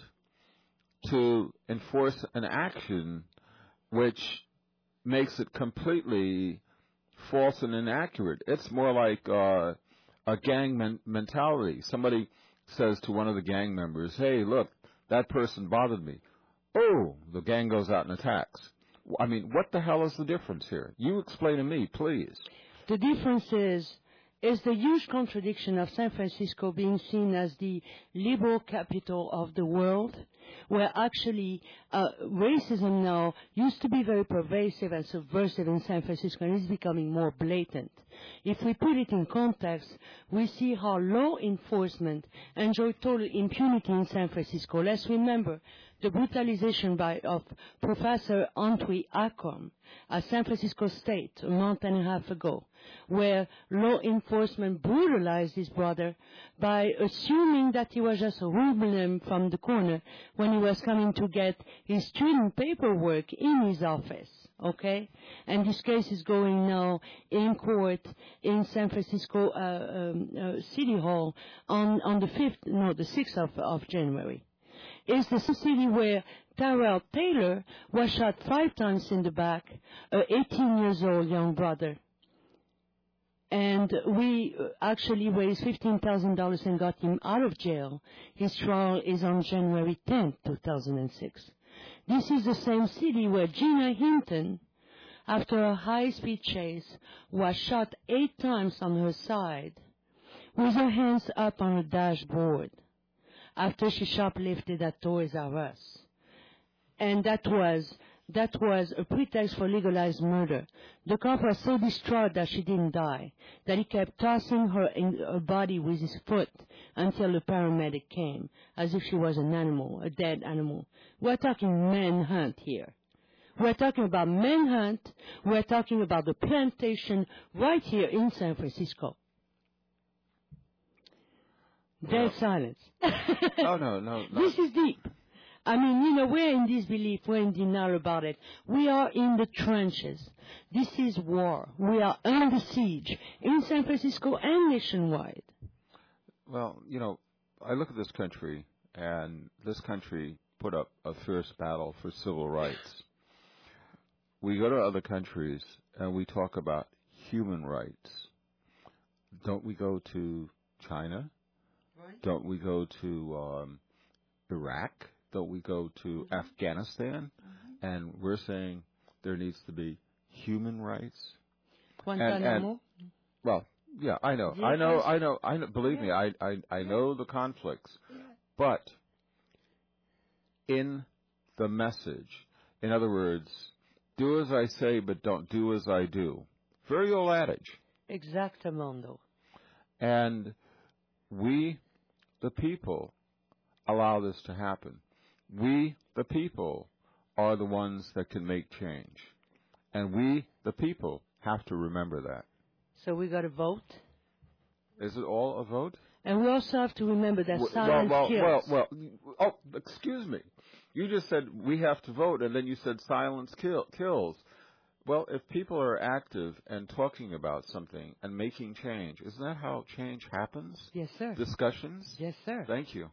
to enforce an action which makes it completely false and inaccurate. It's more like uh, a gang men- mentality. Somebody says to one of the gang members, hey, look, that person bothered me. Oh, the gang goes out and attacks. I mean, what the hell is the difference here? You explain to me, please. The difference is is the huge contradiction of San Francisco being seen as the liberal capital of the world, where actually uh, racism now used to be very pervasive and subversive in San Francisco, and is becoming more blatant. If we put it in context, we see how law enforcement enjoy total impunity in San Francisco. Let's remember the brutalization by, of Professor Antwi Akram at San Francisco State a month and a half ago, where law enforcement brutalized his brother by assuming that he was just robbing him from the corner when he was coming to get his student paperwork in his office. Okay? And this case is going now in court in San Francisco uh, um, uh, City Hall on, on the fifth, no, the sixth of, of January. It's the city where Tyrell Taylor was shot five times in the back, an eighteen years old young brother. And we actually raised fifteen thousand dollars and got him out of jail. His trial is on January tenth, two thousand six. This is the same city where Gina Hinton, after a high-speed chase, was shot eight times on her side with her hands up on her dashboard after she shoplifted at Toys R Us. And that was that was a pretext for legalized murder. The cop was so distraught that she didn't die, that he kept tossing her in her body with his foot until the paramedic came, as if she was an animal, a dead animal. We're talking manhunt here. We're talking about manhunt. We're talking about the plantation right here in San Francisco. Dead Well, silence. no, no, no, no. This is deep. I mean, you know, we're in disbelief, we're in denial about it. We are in the trenches. This is war. We are under siege in San Francisco and nationwide. Well, you know, I look at this country, and this country put up a fierce battle for civil rights. We go to other countries, and we talk about human rights. Don't we go to China? Right. Don't we go to um, Iraq? Don't we go to mm-hmm. Afghanistan? Mm-hmm. And we're saying there needs to be human rights. Guantanamo. And, and, well, yeah, I know, I know, I know, I know. Believe yeah. me, I, I, I yeah. know the conflicts, yeah. but in the message, in other words, do as I say, but don't do as I do. Very old adage. Exactamundo. And we, the people, allow this to happen. We, the people, are the ones that can make change. And we, the people, have to remember that. So we got to vote? Is it all a vote? And we also have to remember that well, silence well, kills. Well, well, oh, excuse me. You just said we have to vote, and then you said silence kill, kills. Well, if people are active and talking about something and making change, isn't that how change happens? Yes, sir. Discussions? Yes, sir. Thank you.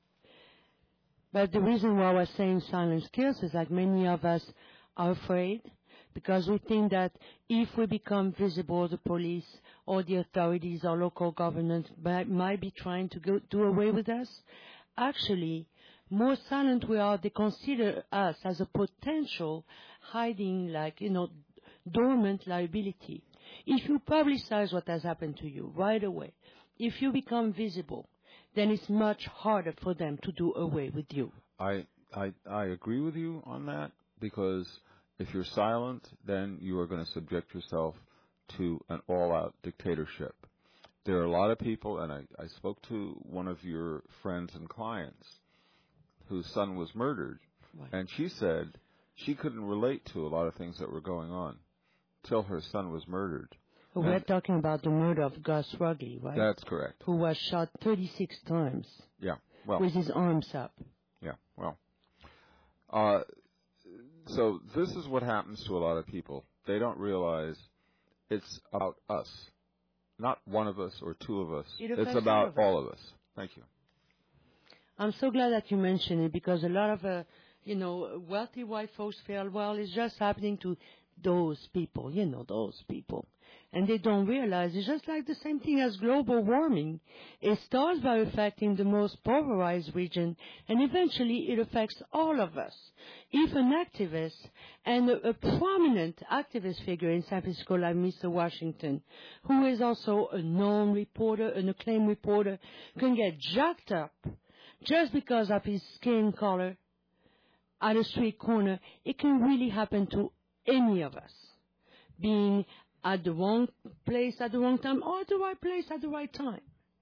But the reason why we're saying silence kills is like many of us are afraid because we think that if we become visible, the police or the authorities or local governments might, might be trying to go, do away with us. Actually, more silent we are, they consider us as a potential hiding, like, you know, dormant liability. If you publicize what has happened to you right away, if you become visible, then it's much harder for them to do away with you. I, I, I agree with you on that, because if you're silent, then you are going to subject yourself to an all-out dictatorship. There are a lot of people, and I, I spoke to one of your friends and clients whose son was murdered, right. and she said she couldn't relate to a lot of things that were going on till her son was murdered. Well, we're talking about the murder of Gus Ruggli, right? That's correct. Who was shot thirty-six times. Yeah, well. With his arms up. Yeah, well. Uh, so this is what happens to a lot of people. They don't realize it's about us. Not one of us or two of us. It it's about all of, all of us. Thank you. I'm so glad that you mentioned it, because a lot of, uh, you know, wealthy white folks feel, well, it's just happening to those people, you know, those people. And they don't realize it's just like the same thing as global warming. It starts by affecting the most polarized region, and eventually it affects all of us. If an activist, and a, a prominent activist figure in San Francisco like Mister Washington, who is also a known reporter, an acclaimed reporter, can get jacked up just because of his skin color at a street corner, it can really happen to any of us, being at the wrong place at the wrong time or at the right place at the right time.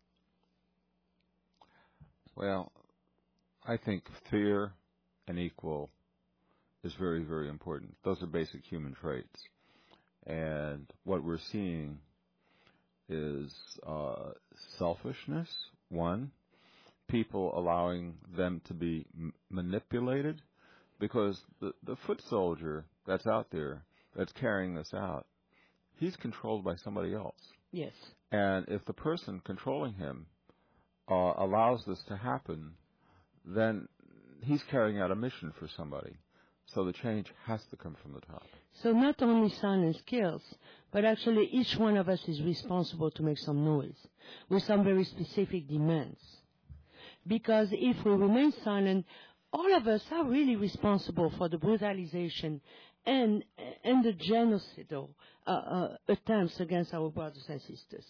Well, I think fear and equal is very, very important. Those are basic human traits. And what we're seeing is uh, selfishness, one, people allowing them to be m- manipulated, because the, the foot soldier that's out there, that's carrying this out, he's controlled by somebody else. Yes. And if the person controlling him uh, allows this to happen, then he's carrying out a mission for somebody. So the change has to come from the top. So not only silent skills, but actually each one of us is responsible to make some noise with some very specific demands. Because if we remain silent, all of us are really responsible for the brutalization and, and the genocidal uh, uh, attempts against our brothers and sisters.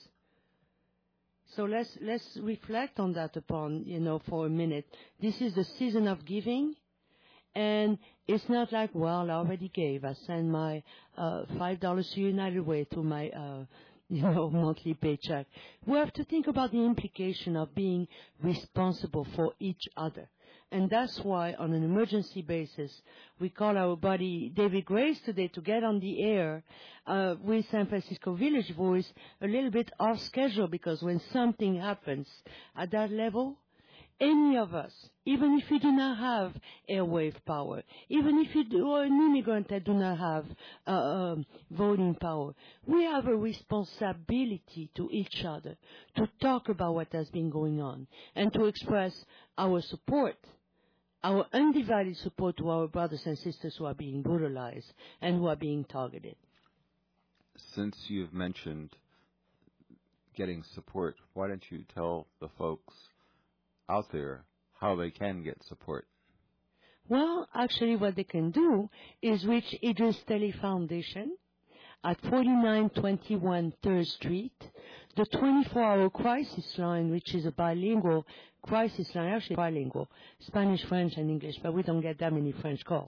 So let's let's reflect on that upon, you know, for a minute. This is the season of giving, and it's not like, well, I already gave. I sent my uh, five dollars to United Way to my, uh, you know, monthly paycheck. We have to think about the implication of being responsible for each other. And that's why, on an emergency basis, we call our buddy David Grace today to get on the air uh, with San Francisco Village Voice a little bit off schedule, because when something happens at that level, any of us, even if you do not have airwave power, even if you do, or an immigrant that do not have uh, um, voting power, we have a responsibility to each other to talk about what has been going on and to express our support, our undivided support to our brothers and sisters who are being brutalized and who are being targeted. Since you've mentioned getting support, why don't you tell the folks out there how they can get support? Well, actually what they can do is reach Idris Tele Foundation at forty-nine twenty-one third Street, the twenty-four hour crisis line, which is a bilingual crisis line, actually bilingual, Spanish, French, and English, but we don't get that many French calls,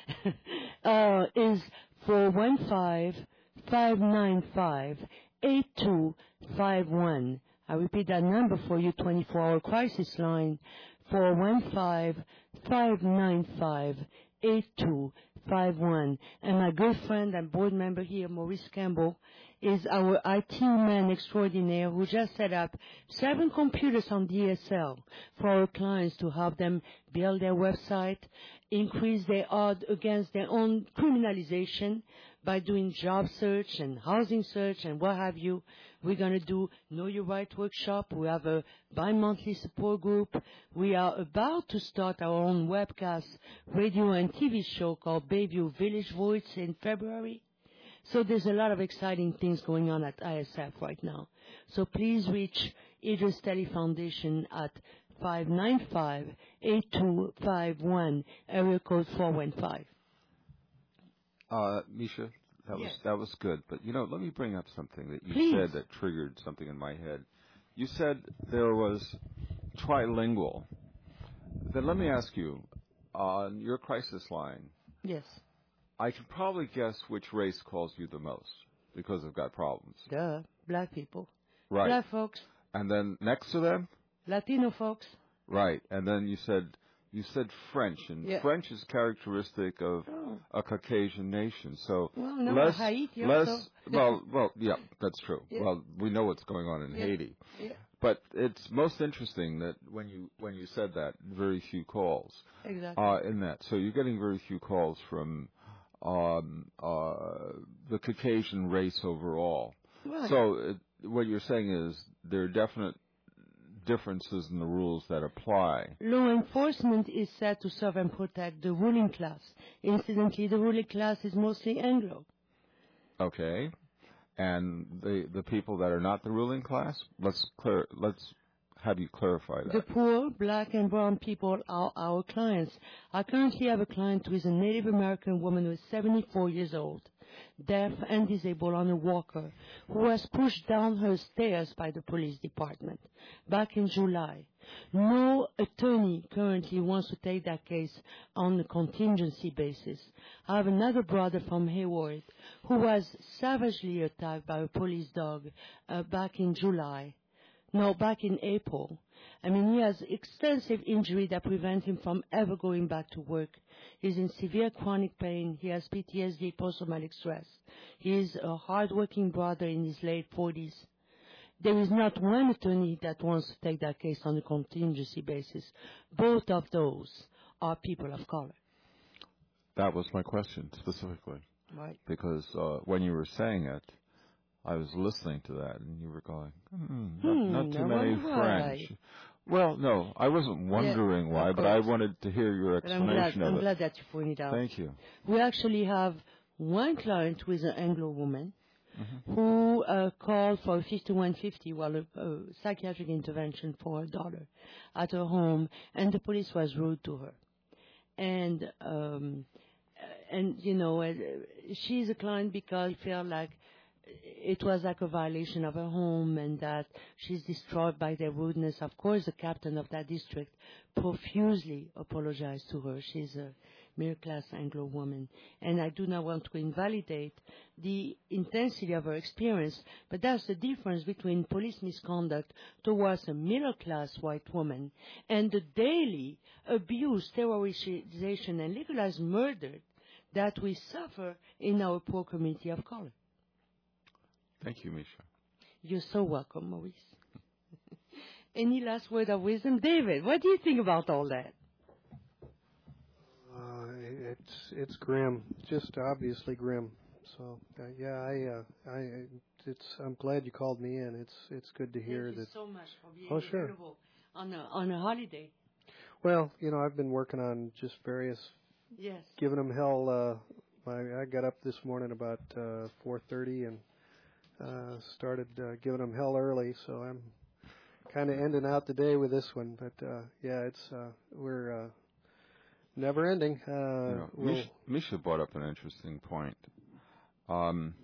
uh, is four one five, five nine five, eight two five one. I repeat that number for you, twenty-four hour crisis line, four one five, five nine five, eight two five one. And my good friend and board member here, Maurice Campbell, is our I T man extraordinaire who just set up seven computers on D S L for our clients to help them build their website, increase their odds against their own criminalization by doing job search and housing search and what have you. We're going to do Know Your Right workshop. We have a bi-monthly support group. We are about to start our own webcast, radio and T V show called Bayview Village Voice in February. So there's a lot of exciting things going on at I S F right now. So please reach Idris Tele Foundation at five nine five, eight two five one, area code four one five. Uh, Misha, that Yes. was that was good. But, you know, let me bring up something that you Please. said that triggered something in my head. You said there was trilingual. Then let me ask you, on your crisis line, Yes. I can probably guess which race calls you the most because they've got problems. Duh. Black people. Right. Black folks. And then next to them? Latino folks. Right. And then you said you said French, and Yeah. French is characteristic of Oh. a Caucasian nation. So Well, no, less, Haiti less. also. Well, well, yeah, that's true. Yeah. Well, we know what's going on in Yeah. Haiti, Yeah. but it's most interesting that when you when you said that, very few calls Exactly. uh, in that. So you're getting very few calls from um, uh, the Caucasian race overall. Right. So it, what you're saying is there are definite differences in the rules that apply. Law enforcement is set to serve and protect the ruling class. Incidentally, the ruling class is mostly Anglo. Okay, and the the people that are not the ruling class. Let's clear. Let's have you clarify that. The poor, black and brown people are our clients. I currently have a client who is a Native American woman who is seventy-four years old, deaf and disabled on a walker, who was pushed down her stairs by the police department back in July. No attorney currently wants to take that case on a contingency basis. I have another brother from Hayward who was savagely attacked by a police dog uh, back in July. No, back in April. I mean, he has extensive injury that prevent him from ever going back to work. He's in severe chronic pain. He has P T S D, post-traumatic stress. He is a hard-working brother in his late forties. There is not one attorney that wants to take that case on a contingency basis. Both of those are people of color. That was my question specifically. Right. Because uh, when you were saying it, I was listening to that, and you were going, hmm, Hmm, not, not too I many wonder French. why. Well, no, I wasn't wondering Yeah, why, of but I course. wanted to hear your But I'm glad, explanation of I'm it. glad that you pointed out. Thank you. We actually have one client who is an Anglo woman Mm-hmm. who uh, called for fifty-one fifty, well, a, a psychiatric intervention for her daughter at her home, and the police was rude to her. And, um, and you know, uh, she's a client because she felt like it was like a violation of her home and that she's destroyed by their rudeness. Of course, the captain of that district profusely apologized to her. She's a middle-class Anglo woman. And I do not want to invalidate the intensity of her experience, but that's the difference between police misconduct towards a middle-class white woman and the daily abuse, terrorization, and legalized murder that we suffer in our poor community of color. Thank you, Misha. You're so welcome, Maurice. Any last word of wisdom? David, what do you think about all that? Uh, it's it's grim, just obviously grim. So uh, yeah, I uh, I it's I'm glad you called me in. It's it's good to hear Thank you that. so much for being Oh, sure. available on a on a holiday. Well, you know, I've been working on just various, Yes. giving them hell. Uh, I, I got up this morning about uh, four thirty and uh, started uh, giving them hell early. So I'm kind of ending out the day with this one. But uh, yeah, it's uh, we're uh, never ending. Uh, You know, we'll, Misha, Misha brought up an interesting point. Um,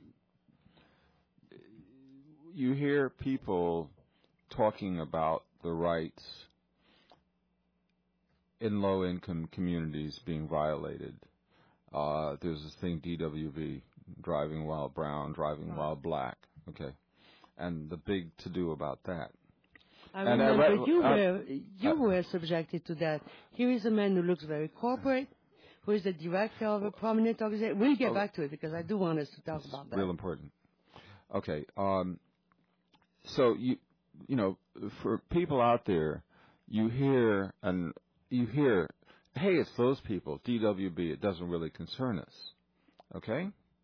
you hear people talking about the rights in low-income communities being violated. Uh, there's this thing, D W B, driving while brown, driving Right. while black. Okay, and the big to-do about that. I And I remember read- you uh, were you uh, were subjected to that. Here is a man who looks very corporate, who is the director of a prominent organization. We'll get Oh, back to it because I do want us to talk It's about that. real important. Okay, um, so you you know, for people out there, you hear and you hear, hey, it's those people, D W B. It doesn't really concern us. Okay.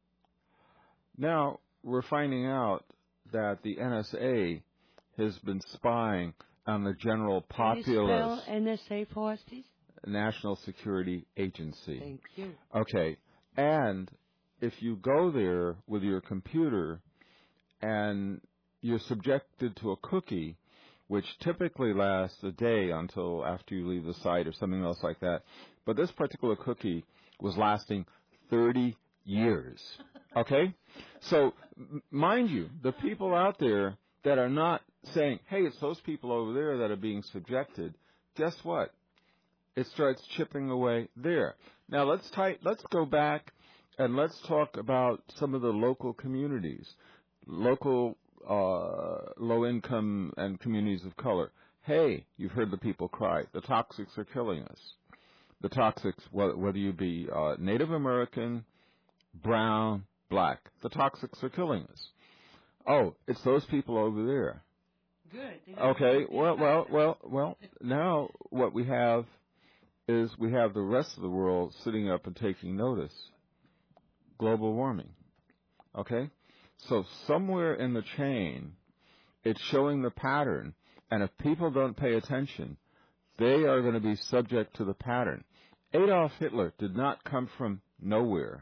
Now we're finding out that the N S A has been spying on the general Can you spell populace, N S A for us, please? National Security Agency. Thank you. Okay, and if you go there with your computer and you're subjected to a cookie, which typically lasts a day until after you leave the site or something else like that, but this particular cookie was lasting thirty years. Okay? So, m- mind you, the people out there that are not saying, hey, it's those people over there that are being subjected, guess what? It starts chipping away there. Now let's ty- let's go back and let's talk about some of the local communities, local uh, low-income and communities of color. Hey, you've heard the people cry. The toxics are killing us. The toxics, wh- whether you be uh, Native American, brown, black, the toxics are killing us. Oh, it's those people over there. Good. Okay, well, well, well, well, now what we have is we have the rest of the world sitting up and taking notice. Global warming. Okay? So somewhere in the chain, it's showing the pattern, and if people don't pay attention, they are going to be subject to the pattern. Adolf Hitler did not come from nowhere.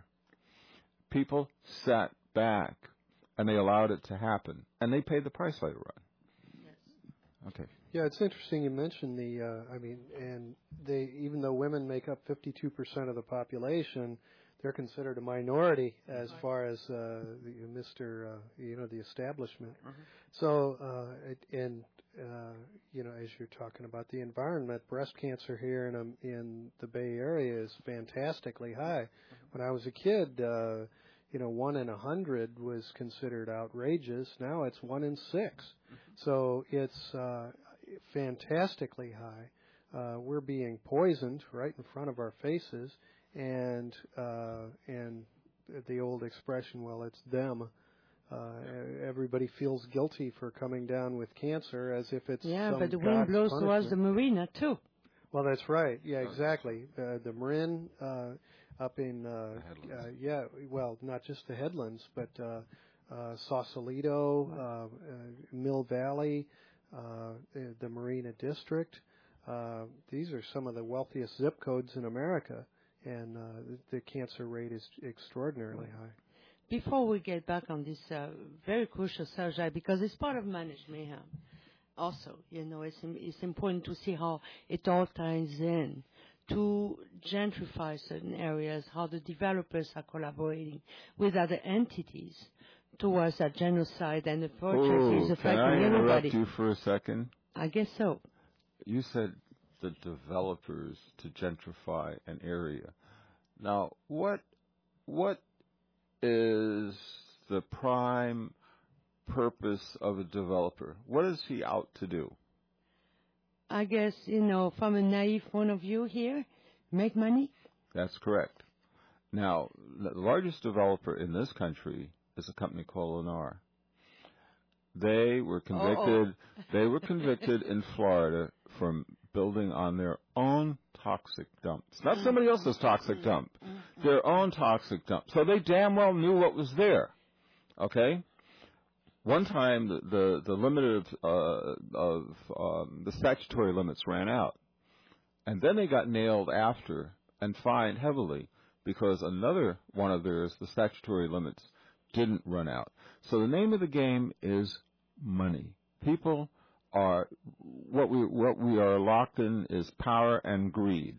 People sat back, and they allowed it to happen, and they paid the price later on. Yes. Okay. Yeah, it's interesting you mentioned the, uh, I mean, and they, even though women make up fifty-two percent of the population, they're considered a minority as Right. far as uh, the, Mister Uh, you know, the establishment. Mm-hmm. So, uh, it, and uh, you know, as you're talking about the environment, breast cancer here in um, in the Bay Area is fantastically high. Mm-hmm. When I was a kid, uh, you know, one in a hundred was considered outrageous. Now it's one in six. Mm-hmm. So it's uh, fantastically high. Uh, we're being poisoned right in front of our faces, and uh, and the old expression, well, it's them. Uh, everybody feels guilty for coming down with cancer as if it's Yeah, some but the God's wind blows punishment. towards the marina too. Well, that's right. Yeah, exactly. Uh, the Marin uh, up in uh, uh, yeah, well, not just the headlands, but uh, uh, Sausalito, uh, uh, Mill Valley, uh, the, the Marina District. Uh, these are some of the wealthiest zip codes in America, and uh, the, the cancer rate is extraordinarily high. Before we get back on this uh, very crucial subject, because it's part of managed mayhem, also, you know, it's, it's important to see how it all ties in to gentrify certain areas, how the developers are collaborating with other entities towards that genocide, and unfortunately is affecting everybody. Can I everybody. interrupt you for a second? I guess so. You said the developers to gentrify an area. Now, what what is the prime purpose of a developer? What is he out to do? I guess, you know, from a naive point of view here, make money. That's correct. Now, the largest developer in this country is a company called Lennar. They were convicted. Oh. They were convicted in Florida from building on their own toxic dumps, not somebody else's toxic dump, their own toxic dump. So they damn well knew what was there. Okay. One time, the the, the limit of, uh, of um, the statutory limits ran out, and then they got nailed after and fined heavily because another one of theirs, the statutory limits, didn't run out. So the name of the game is money. People are what we what we are locked in is power and greed.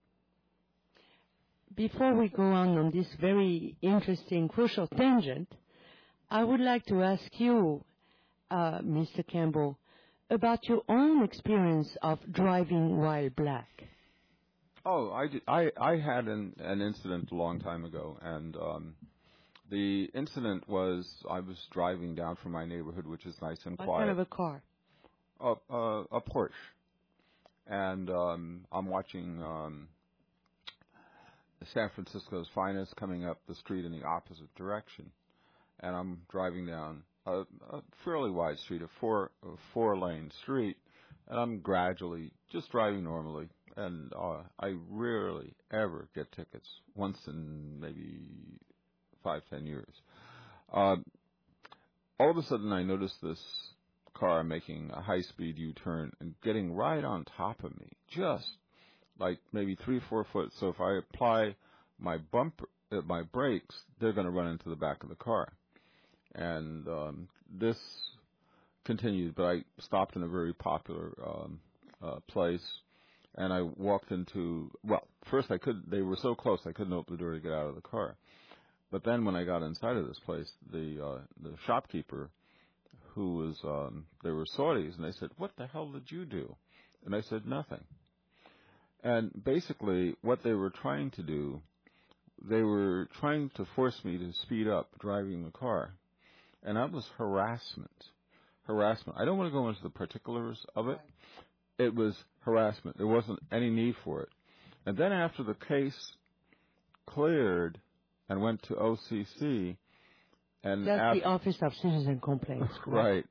Before we go on on this very interesting, crucial tangent, I would like to ask you, uh, Mister Campbell, about your own experience of driving while black. Oh, I, did, I, I had an, an incident a long time ago, and um, the incident was I was driving down from my neighborhood, which is nice and What quiet. What kind of a car? A, a, a Porsche. And um, I'm watching um, San Francisco's Finest coming up the street in the opposite direction. And I'm driving down a, a fairly wide street, a four a four lane street, and I'm gradually just driving normally. And uh, I rarely ever get tickets, once in maybe five, ten years. Uh, all of a sudden, I noticed this car making a high-speed U-turn and getting right on top of me, just like maybe three, four foot. So if I apply my bumper, uh, my brakes, they're going to run into the back of the car. And um, this continued, but I stopped in a very popular um, uh, place, and I walked into, well, first I could, they were so close I couldn't open the door to get out of the car. But then when I got inside of this place, the uh, the shopkeeper, who was, um, they were Saudis, and they said, "What the hell did you do?" And I said, "Nothing." And basically what they were trying to do, they were trying to force me to speed up driving the car. And that was harassment. Harassment. I don't want to go into the particulars of it. It was harassment. There wasn't any need for it. And then after the case cleared and went to O C C, and That's after, the Office of Citizen Complaints. right.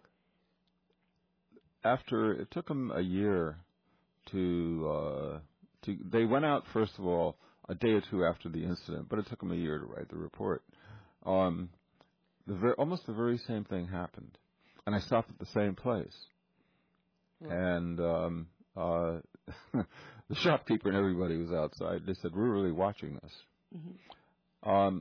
After it took them a year to uh, to they went out first of all a day or two after the incident, but it took them a year to write the report. Um, The very, almost the very same thing happened, and I stopped at the same place. Yeah. And um, uh, the shopkeeper and everybody was outside. They said, "We're really watching this." Mm-hmm. Um,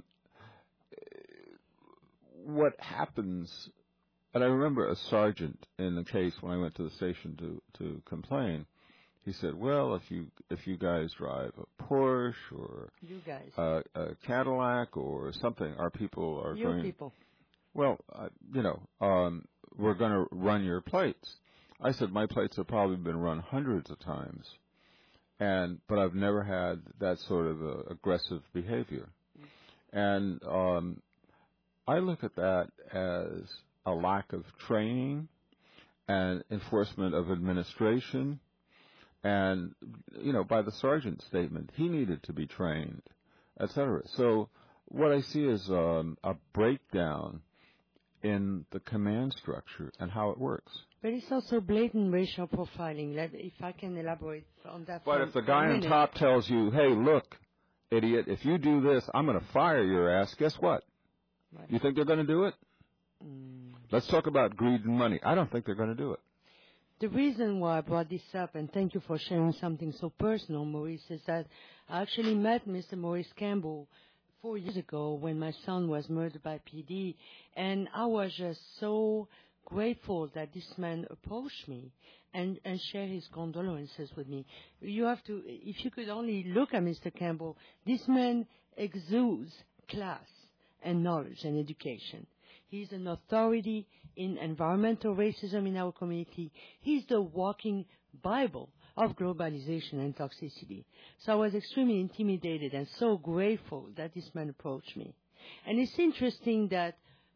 what happens? And I remember a sergeant in the case when I went to the station to to complain. He said, "Well, if you if you guys drive a Porsche or you guys. A, a Cadillac or something, our people are you going." people. Well, uh, you know, um, we're going to run your plates. I said my plates have probably been run hundreds of times, and but I've never had that sort of uh, aggressive behavior. And um, I look at that as a lack of training and enforcement of administration. And, you know, by the sergeant's statement, he needed to be trained, et cetera. So what I see is um, a breakdown in the command structure and how it works. But it's also blatant racial profiling. Let, if I can elaborate on that. But for, if the guy on top tells you, "Hey, look, idiot, if you do this, I'm going to fire your ass," guess what? Right. You think they're going to do it? Mm. Let's talk about greed and money. I don't think they're going to do it. The reason why I brought this up, and thank you for sharing something so personal, Maurice, is that I actually met Mister Maurice Campbell four years ago when my son was murdered by P D, and I was just so grateful that this man approached me and, and shared his condolences with me. You have to, if you could only look at Mister Campbell, this man exudes class and knowledge and education. He's an authority in environmental racism in our community. He's the walking Bible of globalization and toxicity. So I was extremely intimidated and so grateful that this man approached me. And it's interesting that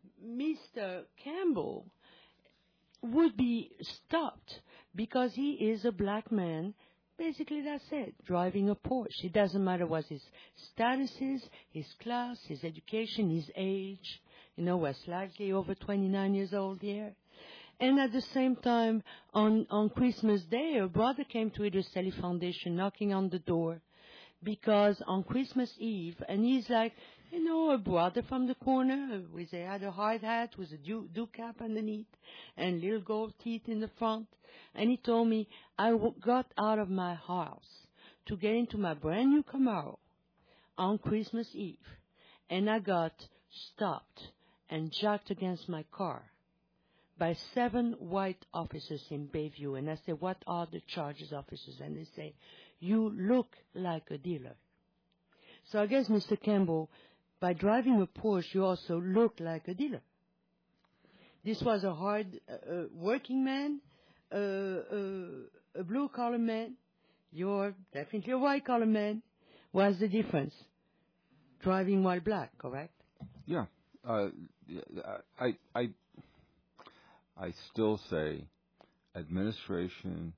Mister Campbell would be stopped because he is a black man. Basically, that's it, driving a Porsche. It doesn't matter what his status is, his class, his education, his age. You know, we're slightly over twenty-nine years old here. And at the same time, on, on Christmas Day, a brother came to Idris Ellie Foundation knocking on the door because on Christmas Eve, and he's like, you know, a brother from the corner with a, had a hard hat with a dew, dew cap underneath and little gold teeth in the front. And he told me, I w- got out of my house to get into my brand new Camaro on Christmas Eve, and I got stopped and jacked against my car by seven white officers in Bayview. And I said, what are the charges, officers? And they say, you look like a dealer. So I guess, Mister Campbell, by driving a Porsche, you also look like a dealer. This was a hard uh, working man, uh, uh, a blue-collar man. You're definitely a white-collar man. What's the difference? Driving while black, correct? Yeah. Uh, I, I, I still say administration,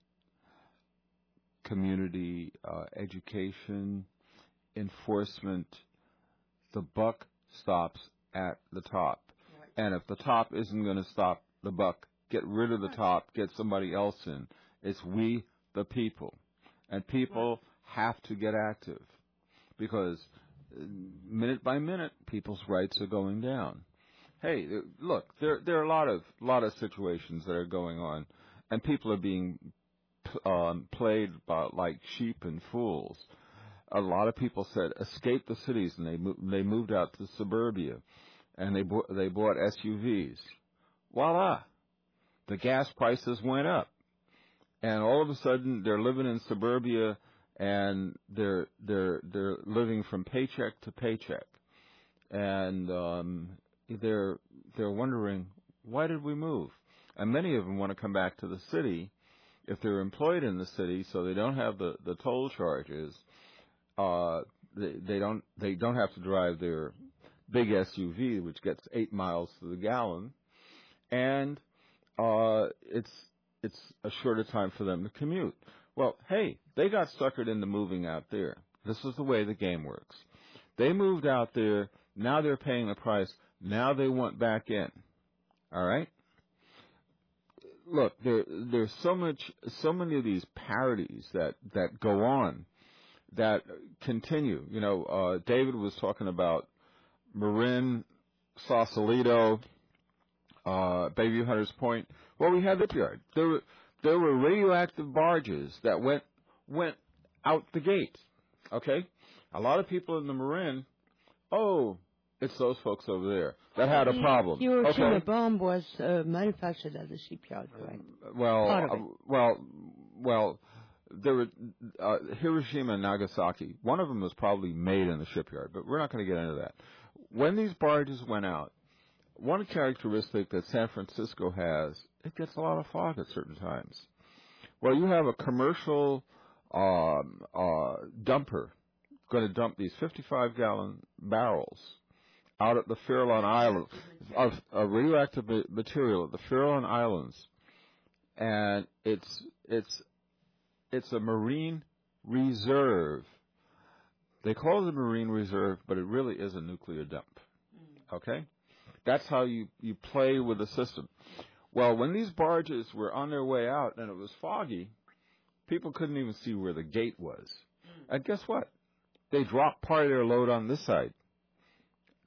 community, uh, education, enforcement, the buck stops at the top. Right. And if the top isn't going to stop the buck, get rid of the right. top, get somebody else in. It's we, the people. And people right. have to get active because minute by minute, people's rights are going down. Hey, look, there there are a lot of lot of situations that are going on, and people are being um, played by, like sheep and fools. A lot of people said escape the cities, and they mo- they moved out to suburbia, and they bo- they bought S U Vs. Voila, the gas prices went up, and all of a sudden they're living in suburbia, and they're they're they're living from paycheck to paycheck, and um, they're they're wondering, why did we move? And many of them want to come back to the city if they're employed in the city, so they don't have the, the toll charges. Uh, they, they don't they don't have to drive their big S U V, which gets eight miles to the gallon, and uh, it's it's a shorter time for them to commute. Well, hey, they got suckered into moving out there. This is the way the game works. They moved out there. Now they're paying the price. Now they want back in. All right? Look, there there's so much, so many of these parodies that, that go on that continue. You know, uh, David was talking about Marin, Sausalito, uh, Bayview Hunters Point. Well, we had the shipyard. There were there were radioactive barges that went went out the gate. Okay, a lot of people in the Marin. Oh, it's those folks over there that had a problem. The Hiroshima okay. bomb was uh, manufactured at the shipyard, correct? Well, Part of uh, it. well, well. There were uh, Hiroshima and Nagasaki. One of them was probably made in the shipyard, but we're not going to get into that. When these barges went out, one characteristic that San Francisco has, it gets a lot of fog at certain times. Well, you have a commercial um, uh, dumper going to dump these fifty-five gallon barrels out at the Farallon Islands of, of radioactive material at the Farallon Islands, and it's it's it's a marine reserve. They call it a marine reserve, but it really is a nuclear dump. Okay? That's how you, you play with the system. Well, when these barges were on their way out and it was foggy, people couldn't even see where the gate was. And guess what? They dropped part of their load on this side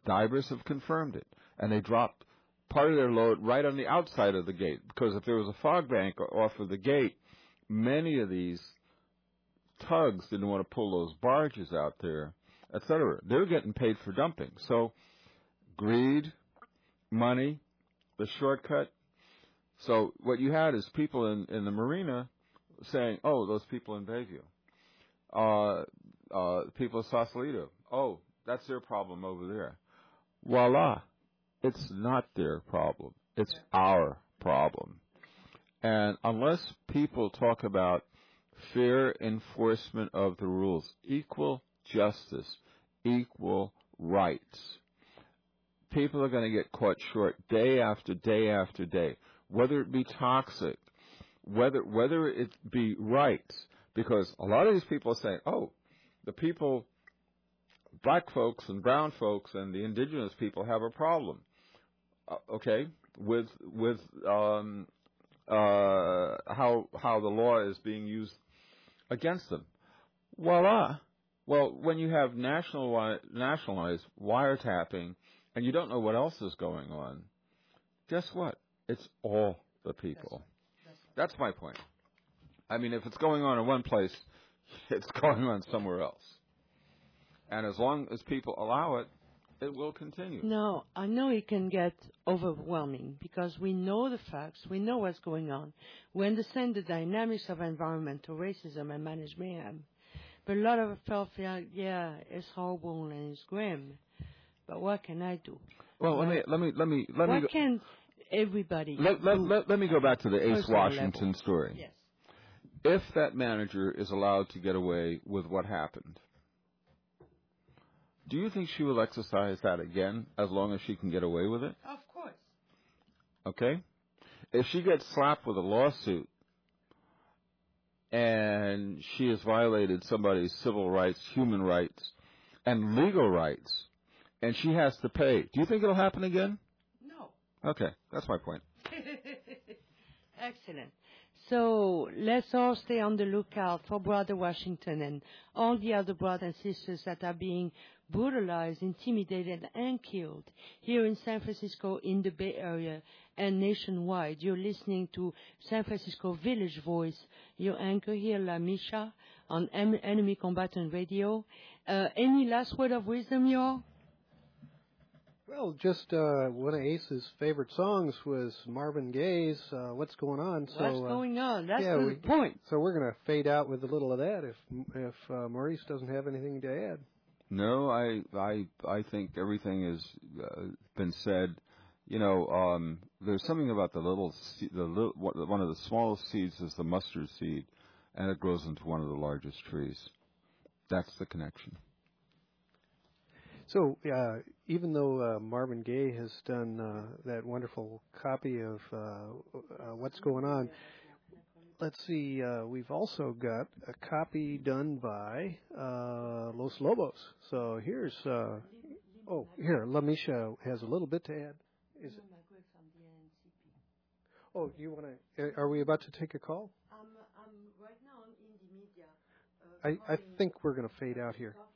divers have confirmed it, and they dropped part of their load right on the outside of the gate, because if there was a fog bank off of the gate, many of these tugs didn't want to pull those barges out there, et cetera. They're getting paid for dumping. So greed, money, the shortcut. So what you had is people in, in the marina saying, oh, those people in Bayview, uh, uh, people of Sausalito, oh, that's their problem over there. Voila. It's not their problem. It's our problem. And unless people talk about fair enforcement of the rules, equal justice, equal rights, people are going to get caught short day after day after day, whether it be toxic, whether whether it be rights, because a lot of these people are saying, oh, the people, black folks and brown folks and the indigenous people have a problem, uh, okay, with with um, uh, how how the law is being used against them. Voila. Well, when you have national nationalized wiretapping and you don't know what else is going on, guess what? It's all the people. That's my point. I mean, if it's going on in one place, it's going on somewhere else. And as long as people allow it, it will continue. No, I know it can get overwhelming because we know the facts, we know what's going on. We understand the dynamics of environmental racism and managed mayhem. But a lot of us felt like, yeah, it's horrible and it's grim. But what can I do? Well, let me let me let me let what me. Go, can everybody let, let, do? let, let me go back to the Ace Washington level. story. Yes. If that manager is allowed to get away with what happened, do you think she will exercise that again as long as she can get away with it? Of course. Okay? If she gets slapped with a lawsuit and she has violated somebody's civil rights, human rights, and legal rights, and she has to pay, do you think it'll happen again? No. Okay, that's my point. Excellent. So let's all stay on the lookout for Brother Washington and all the other brothers and sisters that are being brutalized, intimidated, and killed here in San Francisco, in the Bay Area, and nationwide. You're listening to San Francisco Village Voice. Your anchor here, La Misha, on Enemy Combatant Radio. Uh, any last word of wisdom, y'all? Well, just uh, one of Ace's favorite songs was Marvin Gaye's uh, "What's Going On." So, What's going on? That's yeah, the we, point. So we're going to fade out with a little of that if if uh, Maurice doesn't have anything to add. No, I I I think everything has uh, been said. You know, um, there's something about the little se- the little, one of the smallest seeds is the mustard seed, and it grows into one of the largest trees. That's the connection. So, uh, even though uh, Marvin Gaye has done uh, that wonderful copy of uh, uh, What's Going On, let's see, uh, we've also got a copy done by uh, Los Lobos. So here's, uh, oh, here, La Misha has a little bit to add. Is it? Oh, you want to, are we about to take a call? Um, I'm right now in the media. Uh, I, I think we're going to fade out here.